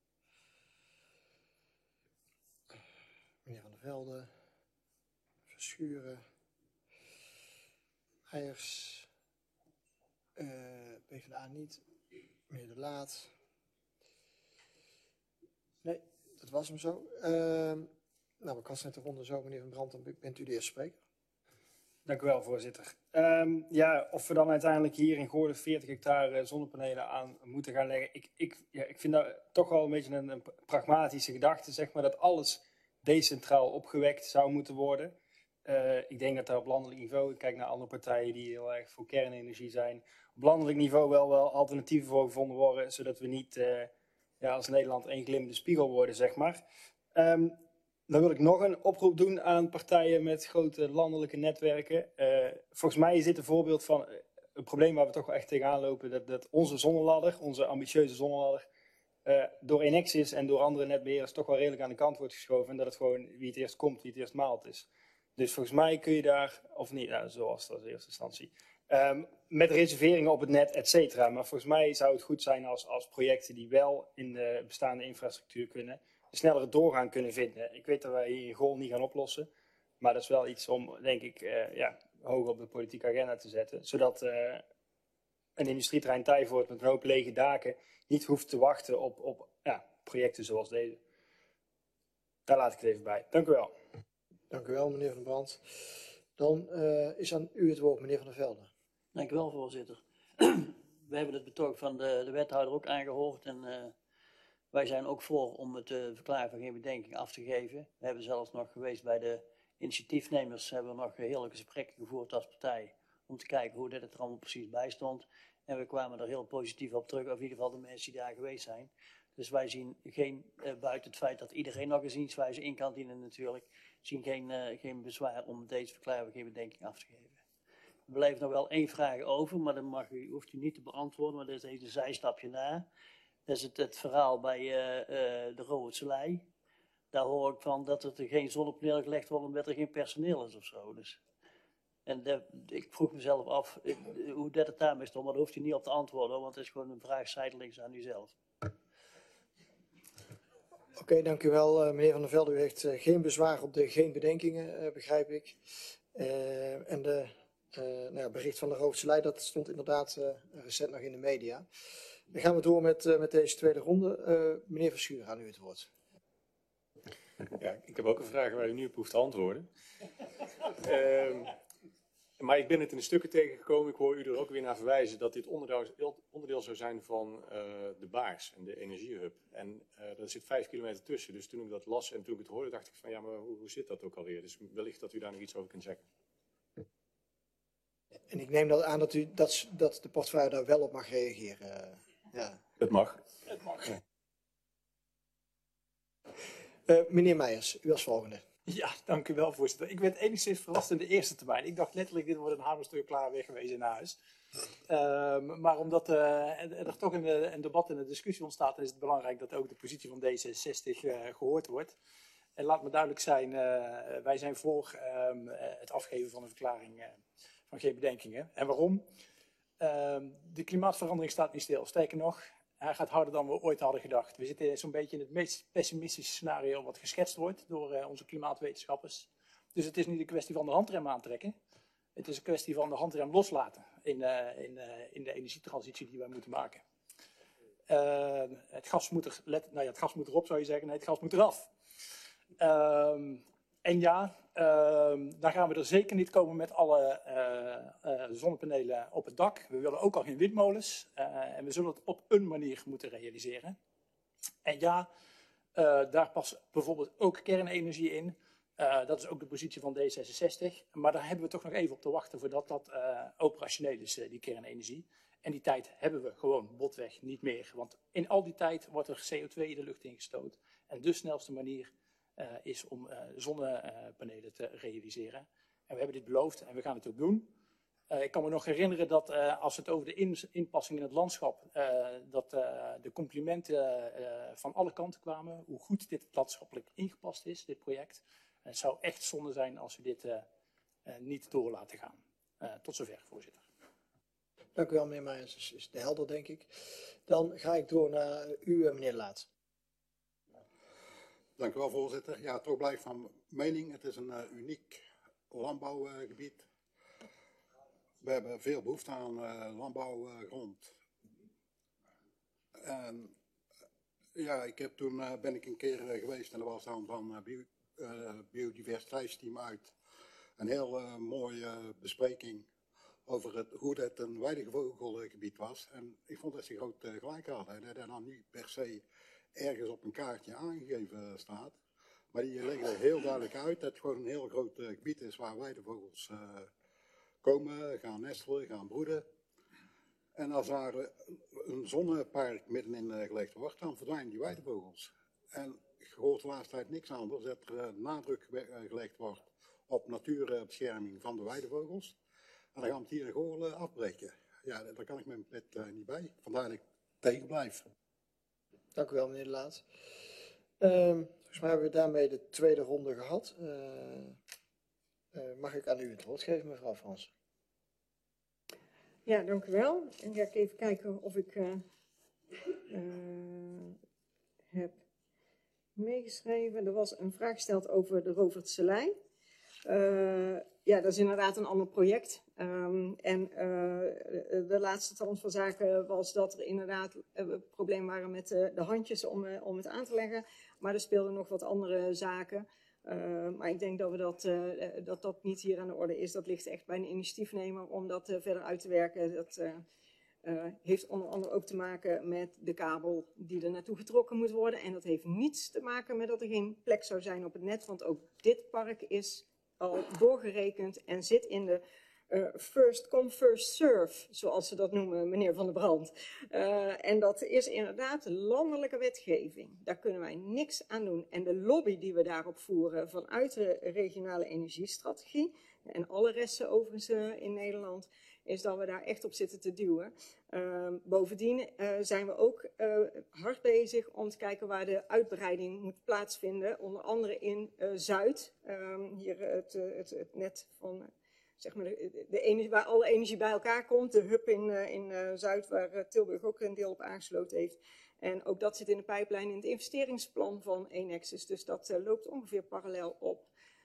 Meneer Van der Velde. Verschuren. Eiers. PvdA niet. Meneer De Laat. Nee, dat was hem zo. Nou, ik was net de ronde zo, meneer Van Brand, dan bent u de eerste spreker. Dank u wel, voorzitter. Of we dan uiteindelijk hier in Goorlen 40 hectare zonnepanelen aan moeten gaan leggen. Ik vind dat toch wel een beetje een pragmatische gedachte, zeg maar, dat alles decentraal opgewekt zou moeten worden. Ik denk dat daar op landelijk niveau, ik kijk naar andere partijen die heel erg voor kernenergie zijn, op landelijk niveau wel alternatieven voor gevonden worden, zodat we niet als Nederland één glimmende spiegel worden, zeg maar. Dan wil ik nog een oproep doen aan partijen met grote landelijke netwerken. Volgens mij is dit een voorbeeld van een probleem waar we toch wel echt tegenaan lopen. Dat onze zonneladder, onze ambitieuze zonneladder, door Enexis en door andere netbeheerders toch wel redelijk aan de kant wordt geschoven. En dat het gewoon wie het eerst komt, wie het eerst maalt is. Dus volgens mij kun je daar, of niet, zoals dat in eerste instantie, met reserveringen op het net, et cetera. Maar volgens mij zou het goed zijn als projecten die wel in de bestaande infrastructuur kunnen, een snellere doorgang kunnen vinden. Ik weet dat wij hier in Goorl niet gaan oplossen, maar dat is wel iets om, denk ik, hoog op de politieke agenda te zetten. Zodat een industrieterrein Tijvoort met een hoop lege daken niet hoeft te wachten op projecten zoals deze. Daar laat ik het even bij. Dank u wel. Dank u wel, meneer Van den Brand. Dan is aan u het woord, meneer Van der Velde. Dank u wel, voorzitter. We hebben het betoog van de wethouder ook aangehoord en wij zijn ook voor om het verklaring van geen bedenking af te geven. We hebben zelfs nog geweest bij de initiatiefnemers, hebben we nog heerlijke gesprekken gevoerd als partij om te kijken hoe dit er allemaal precies bij stond. En we kwamen er heel positief op terug, of in ieder geval de mensen die daar geweest zijn. Dus wij zien geen, buiten het feit dat iedereen nog een zienswijze in kan dienen natuurlijk, zien geen bezwaar om deze verklaring van geen bedenking af te geven. Er blijft nog wel één vraag over, maar dan hoeft u niet te beantwoorden, maar dat is een zijstapje na. Dat is het verhaal bij de Robertse Lei. Daar hoor ik van dat er geen zonnepanelen gelegd worden omdat er geen personeel is of zo. Dus. En ik vroeg mezelf af hoe dat het daarmee stond, maar daar hoeft u niet op te antwoorden, want het is gewoon een vraag zijdelings aan u zelf. Oké, dank u wel, meneer Van der Velde. U heeft geen bezwaar op de geen bedenkingen, begrijp ik. En de bericht van de Robertse Lei, dat stond inderdaad recent nog in de media. Dan gaan we door met deze tweede ronde. Meneer Verschuur, aan u het woord. Ja, ik heb ook een vraag waar u nu op hoeft te antwoorden. Maar ik ben het in de stukken tegengekomen. Ik hoor u er ook weer naar verwijzen dat dit onderdeel zou zijn van de Baars en de energiehub. En daar zit 5 kilometer tussen. Dus toen ik dat las en toen ik het hoorde, dacht ik van ja, maar hoe zit dat ook alweer? Dus wellicht dat u daar nog iets over kunt zeggen. En ik neem dat aan dat de portefeuille daar wel op mag reageren. Ja. Het mag. Het mag. Ja. Meneer Meijers, u als volgende. Ja, dank u wel, voorzitter. Ik werd enigszins verrast in de eerste termijn. Ik dacht letterlijk, dit wordt een hamerstuk klaar weggewezen naar huis. Maar omdat er toch een debat en een discussie ontstaat, dan is het belangrijk dat ook de positie van D66 gehoord wordt. En laat me duidelijk zijn, wij zijn voor het afgeven van een verklaring van geen bedenkingen. En waarom? De klimaatverandering staat niet stil. Sterker nog, hij gaat harder dan we ooit hadden gedacht. We zitten zo'n beetje in het meest pessimistische scenario wat geschetst wordt door onze klimaatwetenschappers. Dus het is niet een kwestie van de handrem aantrekken. Het is een kwestie van de handrem loslaten in de energietransitie die wij moeten maken. Het gas moet het gas moet erop zou je zeggen, nee, het gas moet eraf. En ja, dan gaan we er zeker niet komen met alle zonnepanelen op het dak. We willen ook al geen windmolens. En we zullen het op een manier moeten realiseren. En ja, daar past bijvoorbeeld ook kernenergie in. Dat is ook de positie van D66. Maar daar hebben we toch nog even op te wachten voordat dat operationeel is, die kernenergie. En die tijd hebben we gewoon botweg niet meer. Want in al die tijd wordt er CO2 in de lucht ingestoten. En de snelste manier is om zonnepanelen te realiseren. En we hebben dit beloofd en we gaan het ook doen. Ik kan me nog herinneren dat als het over de inpassing in het landschap, dat de complimenten van alle kanten kwamen, hoe goed dit landschappelijk ingepast is, dit project. Het zou echt zonde zijn als we dit niet door laten gaan. Tot zover, voorzitter. Dank u wel, meneer Meijers. Dat is de helder, denk ik. Dan ga ik door naar u, meneer Laat. Dank u wel, voorzitter. Ja, toch blijf van mening. Het is een uniek landbouwgebied. We hebben veel behoefte aan landbouwgrond. En ja, toen ben ik een keer geweest en dat was dan van biodiversiteitsteam uit. Een heel mooie bespreking over hoe dat een weidevogelgebied was. En ik vond dat ze groot gelijk hadden. Dat dan niet per se ergens op een kaartje aangegeven staat. Maar die leggen er heel duidelijk uit dat het gewoon een heel groot gebied is waar weidevogels komen, gaan nestelen, gaan broeden. En als daar een zonnepark middenin gelegd wordt, dan verdwijnen die weidevogels. En ik hoor de laatste tijd niks anders, dat er nadruk gelegd wordt op natuurbescherming van de weidevogels. En dan gaan we het hier in Goorlen afbreken. Ja, daar kan ik met mijn pet niet bij. Vandaar dat ik tegen blijf. Dank u wel, meneer De Laat. Volgens mij hebben we daarmee de tweede ronde gehad. Mag ik aan u het woord geven, mevrouw Frans? Ja, dank u wel. En ga ik even kijken of ik heb meegeschreven. Er was een vraag gesteld over de Rovertse Lei. Ja, dat is inderdaad een ander project. De laatste stand van zaken was dat er inderdaad problemen waren met de handjes om het aan te leggen. Maar er speelden nog wat andere zaken. Maar ik denk dat dat niet hier aan de orde is. Dat ligt echt bij een initiatiefnemer om dat verder uit te werken. Dat heeft onder andere ook te maken met de kabel die er naartoe getrokken moet worden. En dat heeft niets te maken met dat er geen plek zou zijn op het net. Want ook dit park is al doorgerekend en zit in de first come, first serve, zoals ze dat noemen, meneer Van der Brand. En dat is inderdaad landelijke wetgeving. Daar kunnen wij niks aan doen. En de lobby die we daarop voeren vanuit de regionale energiestrategie, en alle resten overigens in Nederland, is dat we daar echt op zitten te duwen. Bovendien zijn we ook hard bezig om te kijken waar de uitbreiding moet plaatsvinden. Onder andere in Zuid, hier het net van zeg maar waar alle energie bij elkaar komt. De hub in Zuid, waar Tilburg ook een deel op aangesloten heeft. En ook dat zit in de pijplijn in het investeringsplan van Enexis. Dus dat loopt ongeveer parallel op.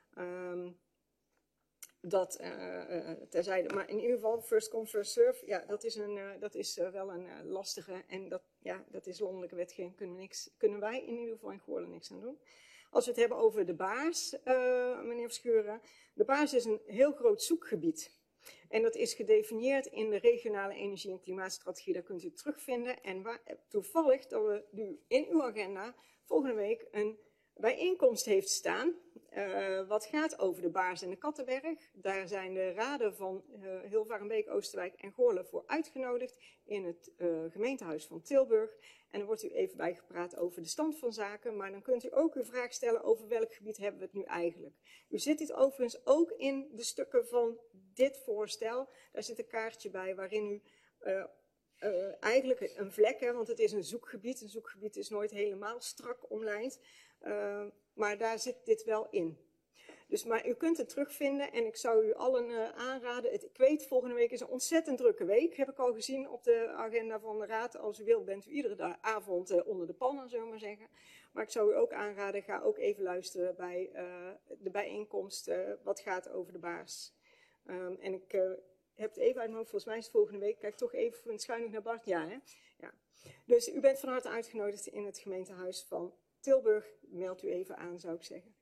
Dat terzijde. Maar in ieder geval, first come, first serve, ja, dat is wel een lastige. En dat is landelijke wetgeving, kunnen wij in ieder geval in Goorlen niks aan doen. Als we het hebben over de Baars, meneer Verschuren. De Baars is een heel groot zoekgebied. En dat is gedefinieerd in de regionale energie- en klimaatstrategie. Daar kunt u het terugvinden. En toevallig dat we nu in uw agenda volgende week een bijeenkomst heeft staan. Wat gaat over de Baars en de Kattenberg. Daar zijn de raden van Hilvarenbeek, Oosterwijk en Goorlen voor uitgenodigd in het gemeentehuis van Tilburg. En dan wordt u even bijgepraat over de stand van zaken. Maar dan kunt u ook uw vraag stellen over welk gebied hebben we het nu eigenlijk. U zit dit overigens ook in de stukken van dit voorstel. Daar zit een kaartje bij waarin u eigenlijk een vlek, hè, want het is een zoekgebied. Een zoekgebied is nooit helemaal strak omlijnd. Maar daar zit dit wel in. Dus, maar u kunt het terugvinden en ik zou u allen aanraden. Ik weet, volgende week is een ontzettend drukke week. Heb ik al gezien op de agenda van de raad. Als u wilt bent u iedere avond onder de pannen, zullen we maar zeggen. Maar ik zou u ook aanraden, ga ook even luisteren bij de bijeenkomst wat gaat over de Baars. En ik heb het even uit mijn hoofd, volgens mij is het volgende week. Kijk toch even schuin naar Bart. Ja, hè? Ja. Dus u bent van harte uitgenodigd in het gemeentehuis van Tilburg. Meld u even aan, zou ik zeggen.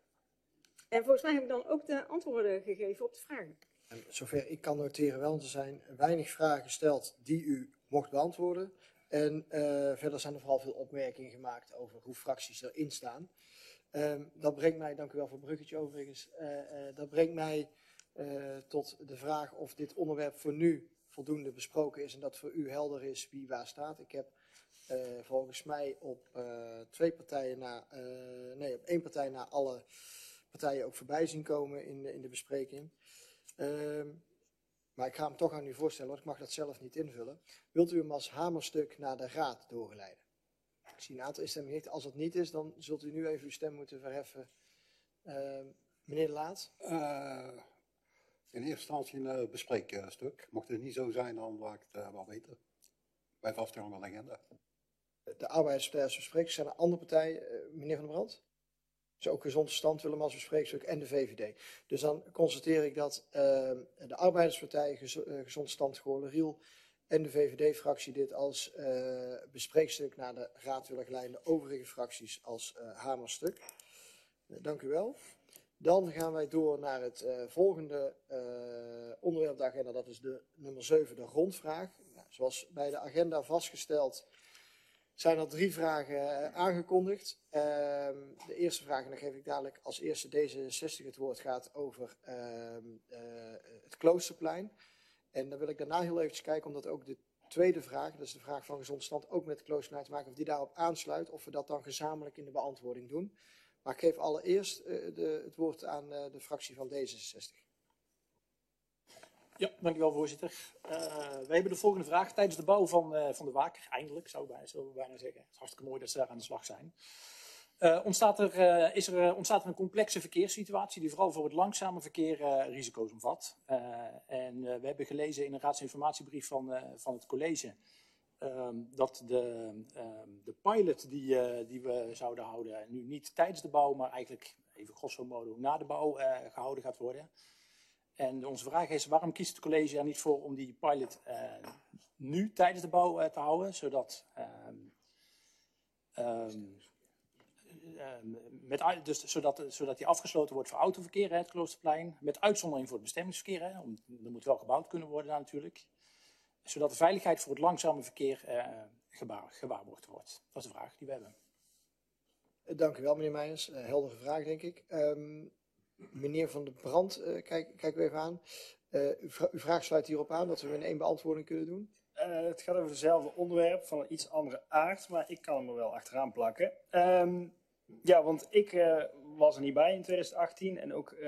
En volgens mij heb ik dan ook de antwoorden gegeven op de vragen. En zover ik kan noteren wel, er zijn weinig vragen gesteld die u mocht beantwoorden. En verder zijn er vooral veel opmerkingen gemaakt over hoe fracties erin staan. Dat brengt mij, dank u wel voor het bruggetje overigens, dat brengt mij tot de vraag of dit onderwerp voor nu voldoende besproken is en dat voor u helder is wie waar staat. Ik heb volgens mij op op één partij na alle partijen ook voorbij zien komen in de bespreking. Maar ik ga hem toch aan u voorstellen, want ik mag dat zelf niet invullen. Wilt u hem als hamerstuk naar de raad doorgeleiden? Ik zie een aantal instemmingen. Als dat niet is, dan zult u nu even uw stem moeten verheffen. Meneer De Laat? In eerste instantie een bespreekstuk. Mocht het niet zo zijn, dan laat ik het wel weten. Bij vaststelling van de agenda. De arbeiderspartij als bespreekstuk. Zijn er andere partijen, meneer Van der Brand? Dus ook Gezond Verstand willen als bespreekstuk en de VVD. Dus dan constateer ik dat de arbeiderspartij, Gezond Verstand, Goorlen, Riel en de VVD-fractie dit als bespreekstuk naar de raad willen geleiden. De overige fracties als hamerstuk. Dank u wel. Dan gaan wij door naar het volgende onderwerp op de agenda. Dat is de nummer 7, de rondvraag. Nou, zoals bij de agenda vastgesteld zijn er 3 vragen aangekondigd. De eerste vraag, en dan geef ik dadelijk als eerste D66 het woord, gaat over het Kloosterplein. En dan wil ik daarna heel eventjes kijken, omdat ook de tweede vraag, dat is de vraag van Gezond Stand, ook met het Kloosterplein te maken, of die daarop aansluit, of we dat dan gezamenlijk in de beantwoording doen. Maar ik geef allereerst het woord aan de fractie van D66. Ja, dankjewel voorzitter. Wij hebben de volgende vraag. Tijdens de bouw van de Waker, eindelijk zou we bijna zeggen, het is hartstikke mooi dat ze daar aan de slag zijn, ontstaat er een complexe verkeerssituatie die vooral voor het langzame verkeer risico's omvat. En we hebben gelezen in een raadsinformatiebrief van het college dat de pilot die we zouden houden nu niet tijdens de bouw, maar eigenlijk even grosso modo, na de bouw gehouden gaat worden. En onze vraag is, waarom kiest het college er niet voor om die pilot nu tijdens de bouw te houden, zodat zodat die afgesloten wordt voor autoverkeer, het Kloosterplein, met uitzondering voor het bestemmingsverkeer. Hè, er moet wel gebouwd kunnen worden daar natuurlijk. Zodat de veiligheid voor het langzame verkeer gewaarborgd wordt. Dat is de vraag die we hebben. Dank u wel, meneer Meijers. Heldere vraag, denk ik. Meneer Van der Brand, kijk u even aan. Uw vraag sluit hierop aan dat we in 1 beantwoording kunnen doen. Het gaat over hetzelfde onderwerp van een iets andere aard, maar ik kan hem er wel achteraan plakken. Ja, want ik was er niet bij in 2018 en ook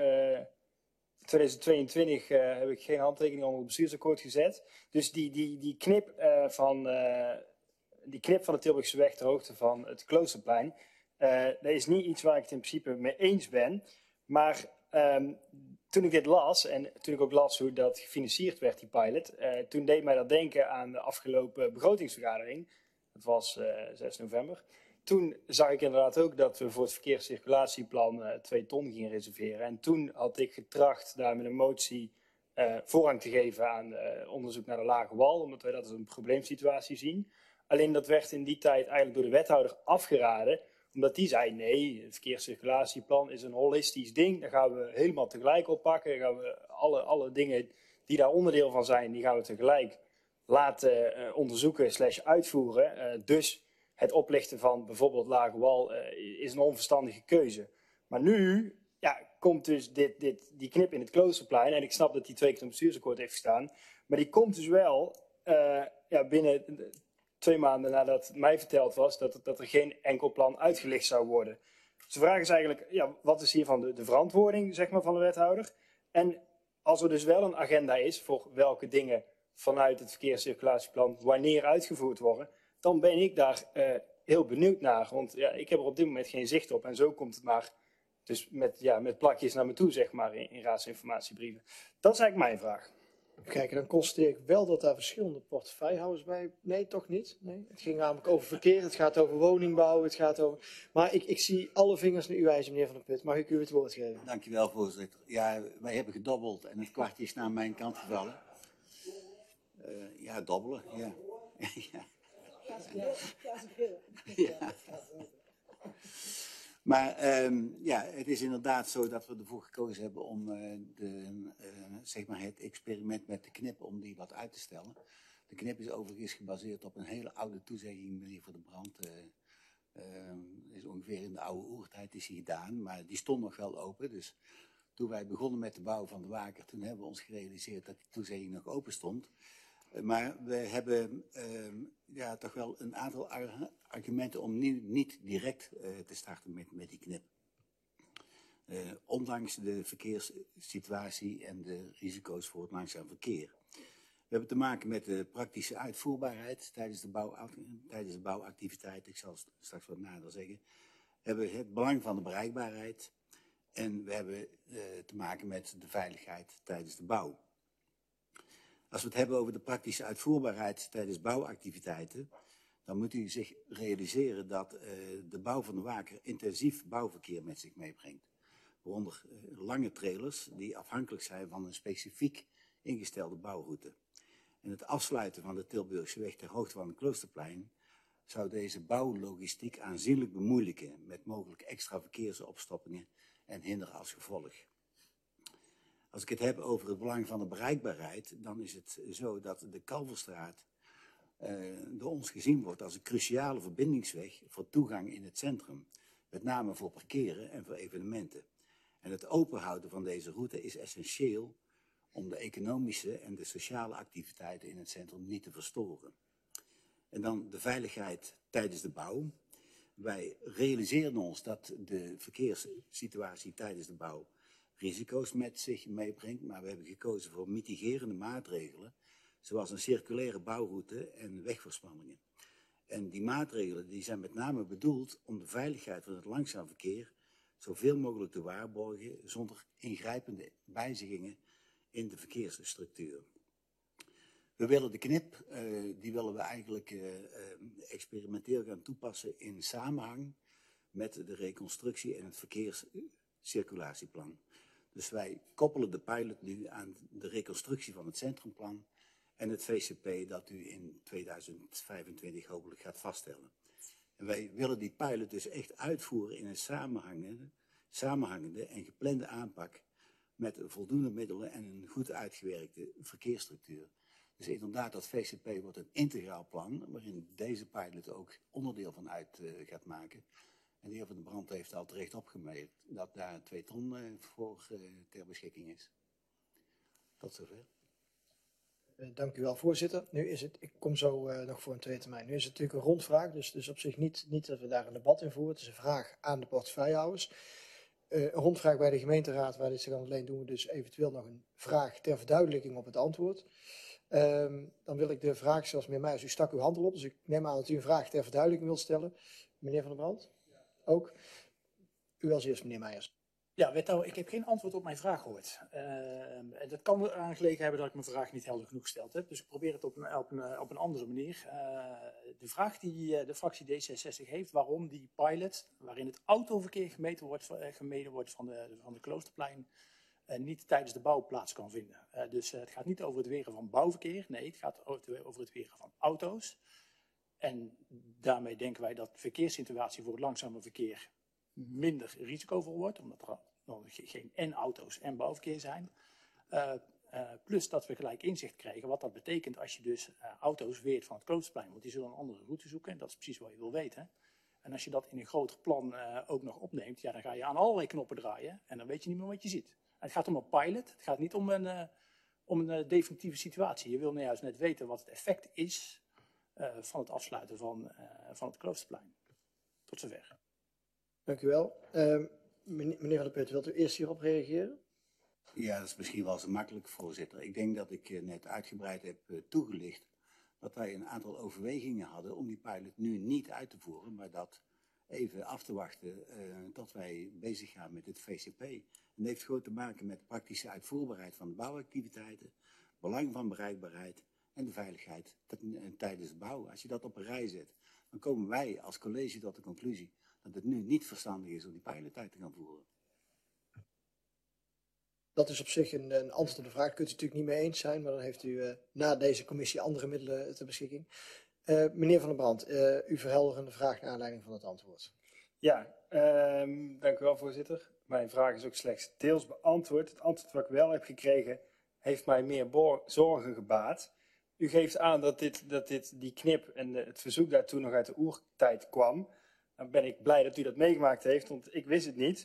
2022 heb ik geen handtekening onder het bestuursakkoord gezet. Dus die knip van de Tilburgse weg ter hoogte van het Kloosterplein, dat is niet iets waar ik het in principe mee eens ben. Maar toen ik dit las en toen ik ook las hoe dat gefinancierd werd, die pilot, toen deed mij dat denken aan de afgelopen begrotingsvergadering. Dat was 6 november. Toen zag ik inderdaad ook dat we voor het verkeerscirculatieplan 2 ton gingen reserveren. En toen had ik getracht daar met een motie voorrang te geven aan onderzoek naar de Lage Wal, omdat wij dat als een probleemsituatie zien. Alleen dat werd in die tijd eigenlijk door de wethouder afgeraden, omdat die zei, nee, het verkeerscirculatieplan is een holistisch ding. Daar gaan we helemaal tegelijk oppakken. Daar gaan we alle dingen die daar onderdeel van zijn, die gaan we tegelijk laten onderzoeken / uitvoeren. Dus het oplichten van bijvoorbeeld Lage Wal is een onverstandige keuze. Maar nu komt dus die knip in het Kloosterplein. En ik snap dat die 2 keer in het bestuursakkoord heeft gestaan. Maar die komt dus wel binnen 2 maanden nadat het mij verteld was dat er geen enkel plan uitgelicht zou worden. Dus de vraag is eigenlijk, wat is hiervan de verantwoording, zeg maar, van de wethouder? En als er dus wel een agenda is voor welke dingen vanuit het verkeerscirculatieplan wanneer uitgevoerd worden, dan ben ik daar heel benieuwd naar. Want ik heb er op dit moment geen zicht op. En zo komt het maar dus met plakjes naar me toe, zeg maar, in raadsinformatiebrieven. Dat is eigenlijk mijn vraag. Kijk, dan constateer ik wel dat daar verschillende portefeuillehouders bij... Nee, toch niet? Nee. Het ging namelijk over verkeer, het gaat over woningbouw, het gaat over... Maar ik zie alle vingers naar u wijzen, meneer Van der Put. Mag ik u het woord geven? Dankjewel, voorzitter. Ja, wij hebben gedobbeld en het kwartje is naar mijn kant gevallen. Dobbelen, ja. Ja. Maar het is inderdaad zo dat we ervoor gekozen hebben om het experiment met de knip, om die wat uit te stellen. De knip is overigens gebaseerd op een hele oude toezegging, meneer Van der Brand. Is ongeveer in de oude oertijd is die gedaan, maar die stond nog wel open. Dus toen wij begonnen met de bouw van de Waker, toen hebben we ons gerealiseerd dat die toezegging nog open stond. Maar we hebben toch wel een aantal argumenten om nu niet direct te starten met die knip. Ondanks de verkeerssituatie en de risico's voor het langzaam verkeer. We hebben te maken met de praktische uitvoerbaarheid tijdens de bouwactiviteit. Ik zal straks wat nader zeggen. We hebben het belang van de bereikbaarheid. En we hebben te maken met de veiligheid tijdens de bouw. Als we het hebben over de praktische uitvoerbaarheid tijdens bouwactiviteiten, dan moet u zich realiseren dat de bouw van de Waker intensief bouwverkeer met zich meebrengt. Waaronder lange trailers die afhankelijk zijn van een specifiek ingestelde bouwroute. En het afsluiten van de Tilburgse weg ter hoogte van het Kloosterplein zou deze bouwlogistiek aanzienlijk bemoeilijken met mogelijk extra verkeersopstoppingen en hinderen als gevolg. Als ik het heb over het belang van de bereikbaarheid, dan is het zo dat de Kalverstraat door ons gezien wordt als een cruciale verbindingsweg voor toegang in het centrum. Met name voor parkeren en voor evenementen. En het openhouden van deze route is essentieel om de economische en de sociale activiteiten in het centrum niet te verstoren. En dan de veiligheid tijdens de bouw. Wij realiseren ons dat de verkeerssituatie tijdens de bouw risico's met zich meebrengt, maar we hebben gekozen voor mitigerende maatregelen, zoals een circulaire bouwroute en wegverspanningen. En die maatregelen die zijn met name bedoeld om de veiligheid van het langzaam verkeer zoveel mogelijk te waarborgen zonder ingrijpende wijzigingen in de verkeersstructuur. We willen de knip, die willen we eigenlijk experimenteel gaan toepassen in samenhang met de reconstructie en het circulatieplan. Dus wij koppelen de pilot nu aan de reconstructie van het centrumplan en het VCP dat u in 2025 hopelijk gaat vaststellen. En wij willen die pilot dus echt uitvoeren in een samenhangende en geplande aanpak met voldoende middelen en een goed uitgewerkte verkeersstructuur. Dus inderdaad, dat VCP wordt een integraal plan, waarin deze pilot ook onderdeel van uit gaat maken. En de heer Van den Brand heeft al terecht opgemerkt dat daar 2 ton voor ter beschikking is. Tot zover. Dank u wel, voorzitter. Nu is het, ik kom zo nog voor een tweede termijn. Nu is het natuurlijk een rondvraag, dus op zich niet dat we daar een debat in voeren. Het is een vraag aan de portefeuillehouders. Een rondvraag bij de gemeenteraad, waar dit zich aan alleen doen we dus eventueel nog een vraag ter verduidelijking op het antwoord. Dan wil ik de vraag, zoals meneer Meijers, u stak uw hand al op, dus ik neem aan dat u een vraag ter verduidelijking wilt stellen. Meneer Van den Brand? Ja. Ook? U als eerst, meneer Meijers. Ja, wethouder, ik heb geen antwoord op mijn vraag gehoord. En dat kan eraan gelegen hebben dat ik mijn vraag niet helder genoeg gesteld heb. Dus ik probeer het op een andere manier. De vraag die de fractie D66 heeft, waarom die pilot, waarin het autoverkeer gemeten wordt van de Kloosterplein, niet tijdens de bouw plaats kan vinden. Dus het gaat niet over het weren van bouwverkeer, nee, het gaat over het weren van auto's. En daarmee denken wij dat de verkeerssituatie voor het langzame verkeer minder risicovol wordt, omdat er dan geen en auto's en bouwverkeer zijn. Plus dat we gelijk inzicht krijgen wat dat betekent als je dus auto's weert van het Kloosterplein. Want die zullen een andere route zoeken en dat is precies wat je wil weten. En als je dat in een groter plan ook nog opneemt, ja, dan ga je aan allerlei knoppen draaien en dan weet je niet meer wat je ziet. En het gaat om een pilot, het gaat niet om een definitieve situatie. Je wil nou juist net weten wat het effect is van het afsluiten van het Kloosterplein. Tot zover. Dank u wel. Meneer Van der Put, wilt u eerst hierop reageren? Ja, dat is misschien wel zo makkelijk, voorzitter. Ik denk dat ik net uitgebreid heb toegelicht dat wij een aantal overwegingen hadden om die pilot nu niet uit te voeren, maar dat even af te wachten tot wij bezig gaan met het VCP. En dat heeft gewoon te maken met de praktische uitvoerbaarheid van de bouwactiviteiten, belang van bereikbaarheid en de veiligheid tijdens de bouw. Als je dat op een rij zet, dan komen wij als college tot de conclusie dat het nu niet verstandig is om die pilot uit te gaan voeren. Dat is op zich een antwoord op de vraag. Daar kunt u het natuurlijk niet mee eens zijn, maar dan heeft u na deze commissie andere middelen ter beschikking. Meneer Van den Brand, uw verhelderende vraag naar aanleiding van het antwoord. Ja, dank u wel, voorzitter. Mijn vraag is ook slechts deels beantwoord. Het antwoord wat ik wel heb gekregen heeft mij meer zorgen gebaard. U geeft aan dat die knip en het verzoek daartoe nog uit de oertijd kwam. Dan ben ik blij dat u dat meegemaakt heeft, want ik wist het niet.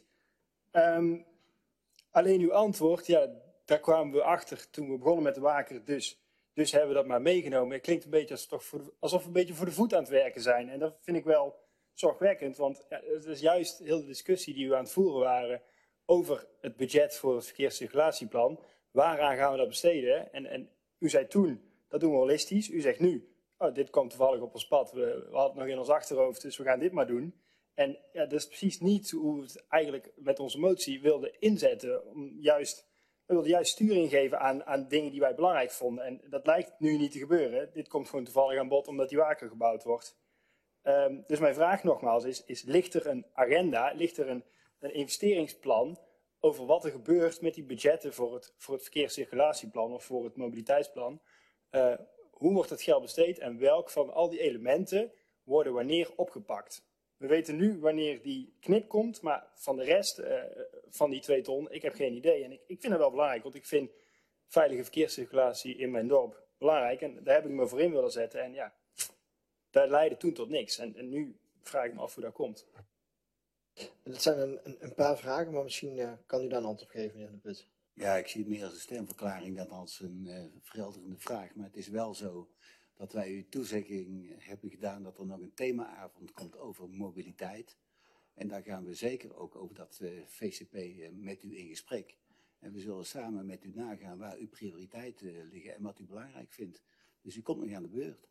Alleen uw antwoord, ja, daar kwamen we achter toen we begonnen met de waker. Dus hebben we dat maar meegenomen. Het klinkt een beetje alsof we een beetje voor de voet aan het werken zijn. En dat vind ik wel zorgwekkend, want ja, het is juist heel de discussie die we aan het voeren waren over het budget voor het verkeerscirculatieplan. Waaraan gaan we dat besteden? En u zei toen, dat doen we holistisch. U zegt nu, oh, dit kwam toevallig op ons pad. We hadden het nog in ons achterhoofd, dus we gaan dit maar doen. En ja, dat is precies niet hoe we het eigenlijk met onze motie wilden inzetten. We wilden juist sturing geven aan dingen die wij belangrijk vonden. En dat lijkt nu niet te gebeuren. Dit komt gewoon toevallig aan bod omdat die waker gebouwd wordt. Dus mijn vraag nogmaals is ligt er een agenda, ligt er een investeringsplan over wat er gebeurt met die budgetten voor het verkeerscirculatieplan of voor het mobiliteitsplan? Hoe wordt het geld besteed en welk van al die elementen worden wanneer opgepakt? We weten nu wanneer die knip komt, maar van de rest van die 2 ton, ik heb geen idee. En ik vind het wel belangrijk, want ik vind veilige verkeerscirculatie in mijn dorp belangrijk. En daar heb ik me voor in willen zetten. En ja, dat leidde toen tot niks. En nu vraag ik me af hoe dat komt. Dat zijn een paar vragen, maar misschien kan u daar een antwoord op geven, meneer De Put. Ja, ik zie het meer als een stemverklaring dan als een verhelderende vraag. Maar het is wel zo dat wij u toezegging hebben gedaan dat er nog een themaavond komt over mobiliteit. En daar gaan we zeker ook over dat VCP met u in gesprek. En we zullen samen met u nagaan waar uw prioriteiten liggen en wat u belangrijk vindt. Dus u komt nog aan de beurt.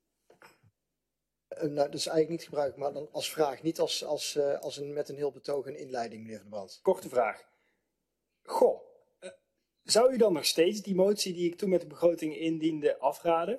Nou, dat is eigenlijk niet gebruikt, maar dan als vraag, niet met een heel betoog en inleiding, meneer Van der Brand. Korte vraag. Goh, zou u dan nog steeds die motie die ik toen met de begroting indiende afraden?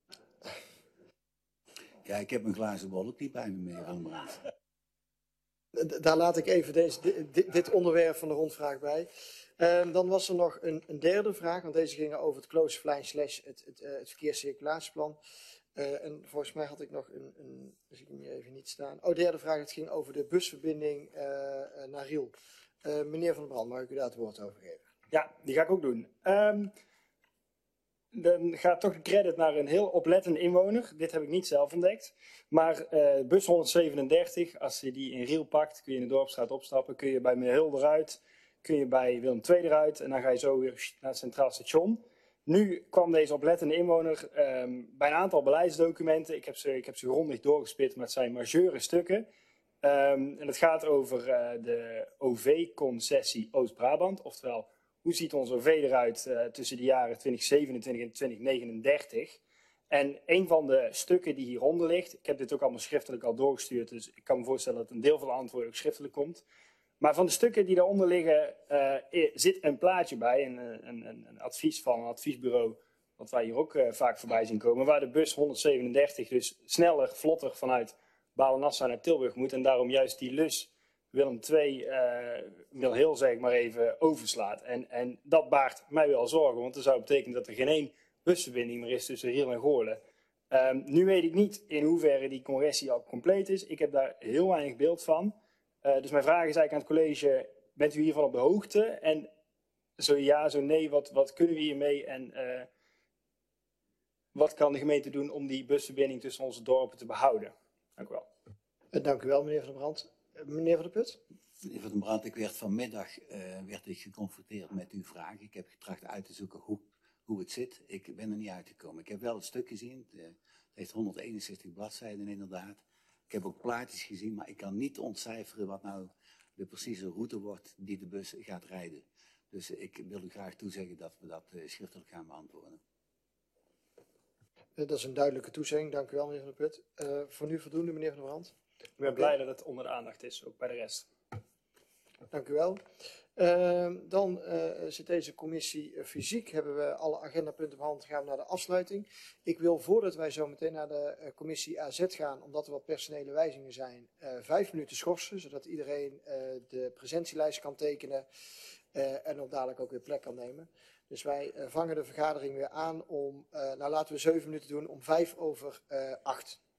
Ja, ik heb een glazen bol ook niet bij me, meneer Van der Brand. Daar laat ik even dit onderwerp van de rondvraag bij. Dan was er nog een derde vraag, want deze ging over het close-of-line / het verkeerscirculatieplan. En volgens mij had ik nog dus ik hem hier even niet staan. Oh, de derde vraag, het ging over de busverbinding naar Riel. Meneer Van der Brand, mag ik u daar het woord over geven? Ja, die ga ik ook doen. Dan gaat toch de credit naar een heel oplettende inwoner. Dit heb ik niet zelf ontdekt. Maar bus 137, als je die in Riel pakt, kun je in de Dorpsstraat opstappen. Kun je bij meneer Hul eruit, kun je bij Willem II eruit. En dan ga je zo weer naar het Centraal Station. Nu kwam deze oplettende inwoner bij een aantal beleidsdocumenten. Ik heb ze grondig doorgespit, maar het zijn majeure stukken. En het gaat over de OV-concessie Oost-Brabant. Oftewel, hoe ziet ons OV eruit tussen de jaren 2027 en 2039? En een van de stukken die hieronder ligt, ik heb dit ook allemaal schriftelijk al doorgestuurd, dus ik kan me voorstellen dat een deel van de antwoorden ook schriftelijk komt. Maar van de stukken die daaronder liggen zit een plaatje bij, een advies van een adviesbureau, wat wij hier ook vaak voorbij zien komen, waar de bus 137 dus sneller, vlotter vanuit Balen-Nassau naar Tilburg moet en daarom juist die lus Willem II, wil heel zeg maar even overslaat. En dat baart mij wel zorgen, want dat zou betekenen dat er geen één busverbinding meer is tussen Riel en Goorlen. Nu weet ik niet in hoeverre die congestie al compleet is. Ik heb daar heel weinig beeld van. Dus mijn vraag is eigenlijk aan het college, bent u hiervan op de hoogte? En zo ja, zo nee, wat kunnen we hiermee? En wat kan de gemeente doen om die busverbinding tussen onze dorpen te behouden? Dank u wel. Dank u wel, meneer Van der Brand. Meneer Van der Put? Meneer Van der Brand, ik werd vanmiddag geconfronteerd met uw vraag. Ik heb getracht uit te zoeken hoe het zit. Ik ben er niet uitgekomen. Ik heb wel het stuk gezien. Het heeft 161 bladzijden inderdaad. Ik heb ook plaatjes gezien, maar ik kan niet ontcijferen wat nou de precieze route wordt die de bus gaat rijden. Dus ik wil u graag toezeggen dat we dat schriftelijk gaan beantwoorden. Dat is een duidelijke toezegging. Dank u wel, meneer Van der Put. Voor nu voldoende, meneer Van der Brand? Ik ben blij dat het onder de aandacht is, ook bij de rest. Dank u wel. Dan zit deze commissie fysiek. Hebben we alle agendapunten behandeld, gaan we naar de afsluiting. Ik wil, voordat wij zo meteen naar de commissie AZ gaan, omdat er wat personele wijzigingen zijn, 5 minuten schorsen, zodat iedereen de presentielijst kan tekenen en op dadelijk ook weer plek kan nemen. Dus wij vangen de vergadering weer aan om, laten we 7 minuten doen, om 7:05.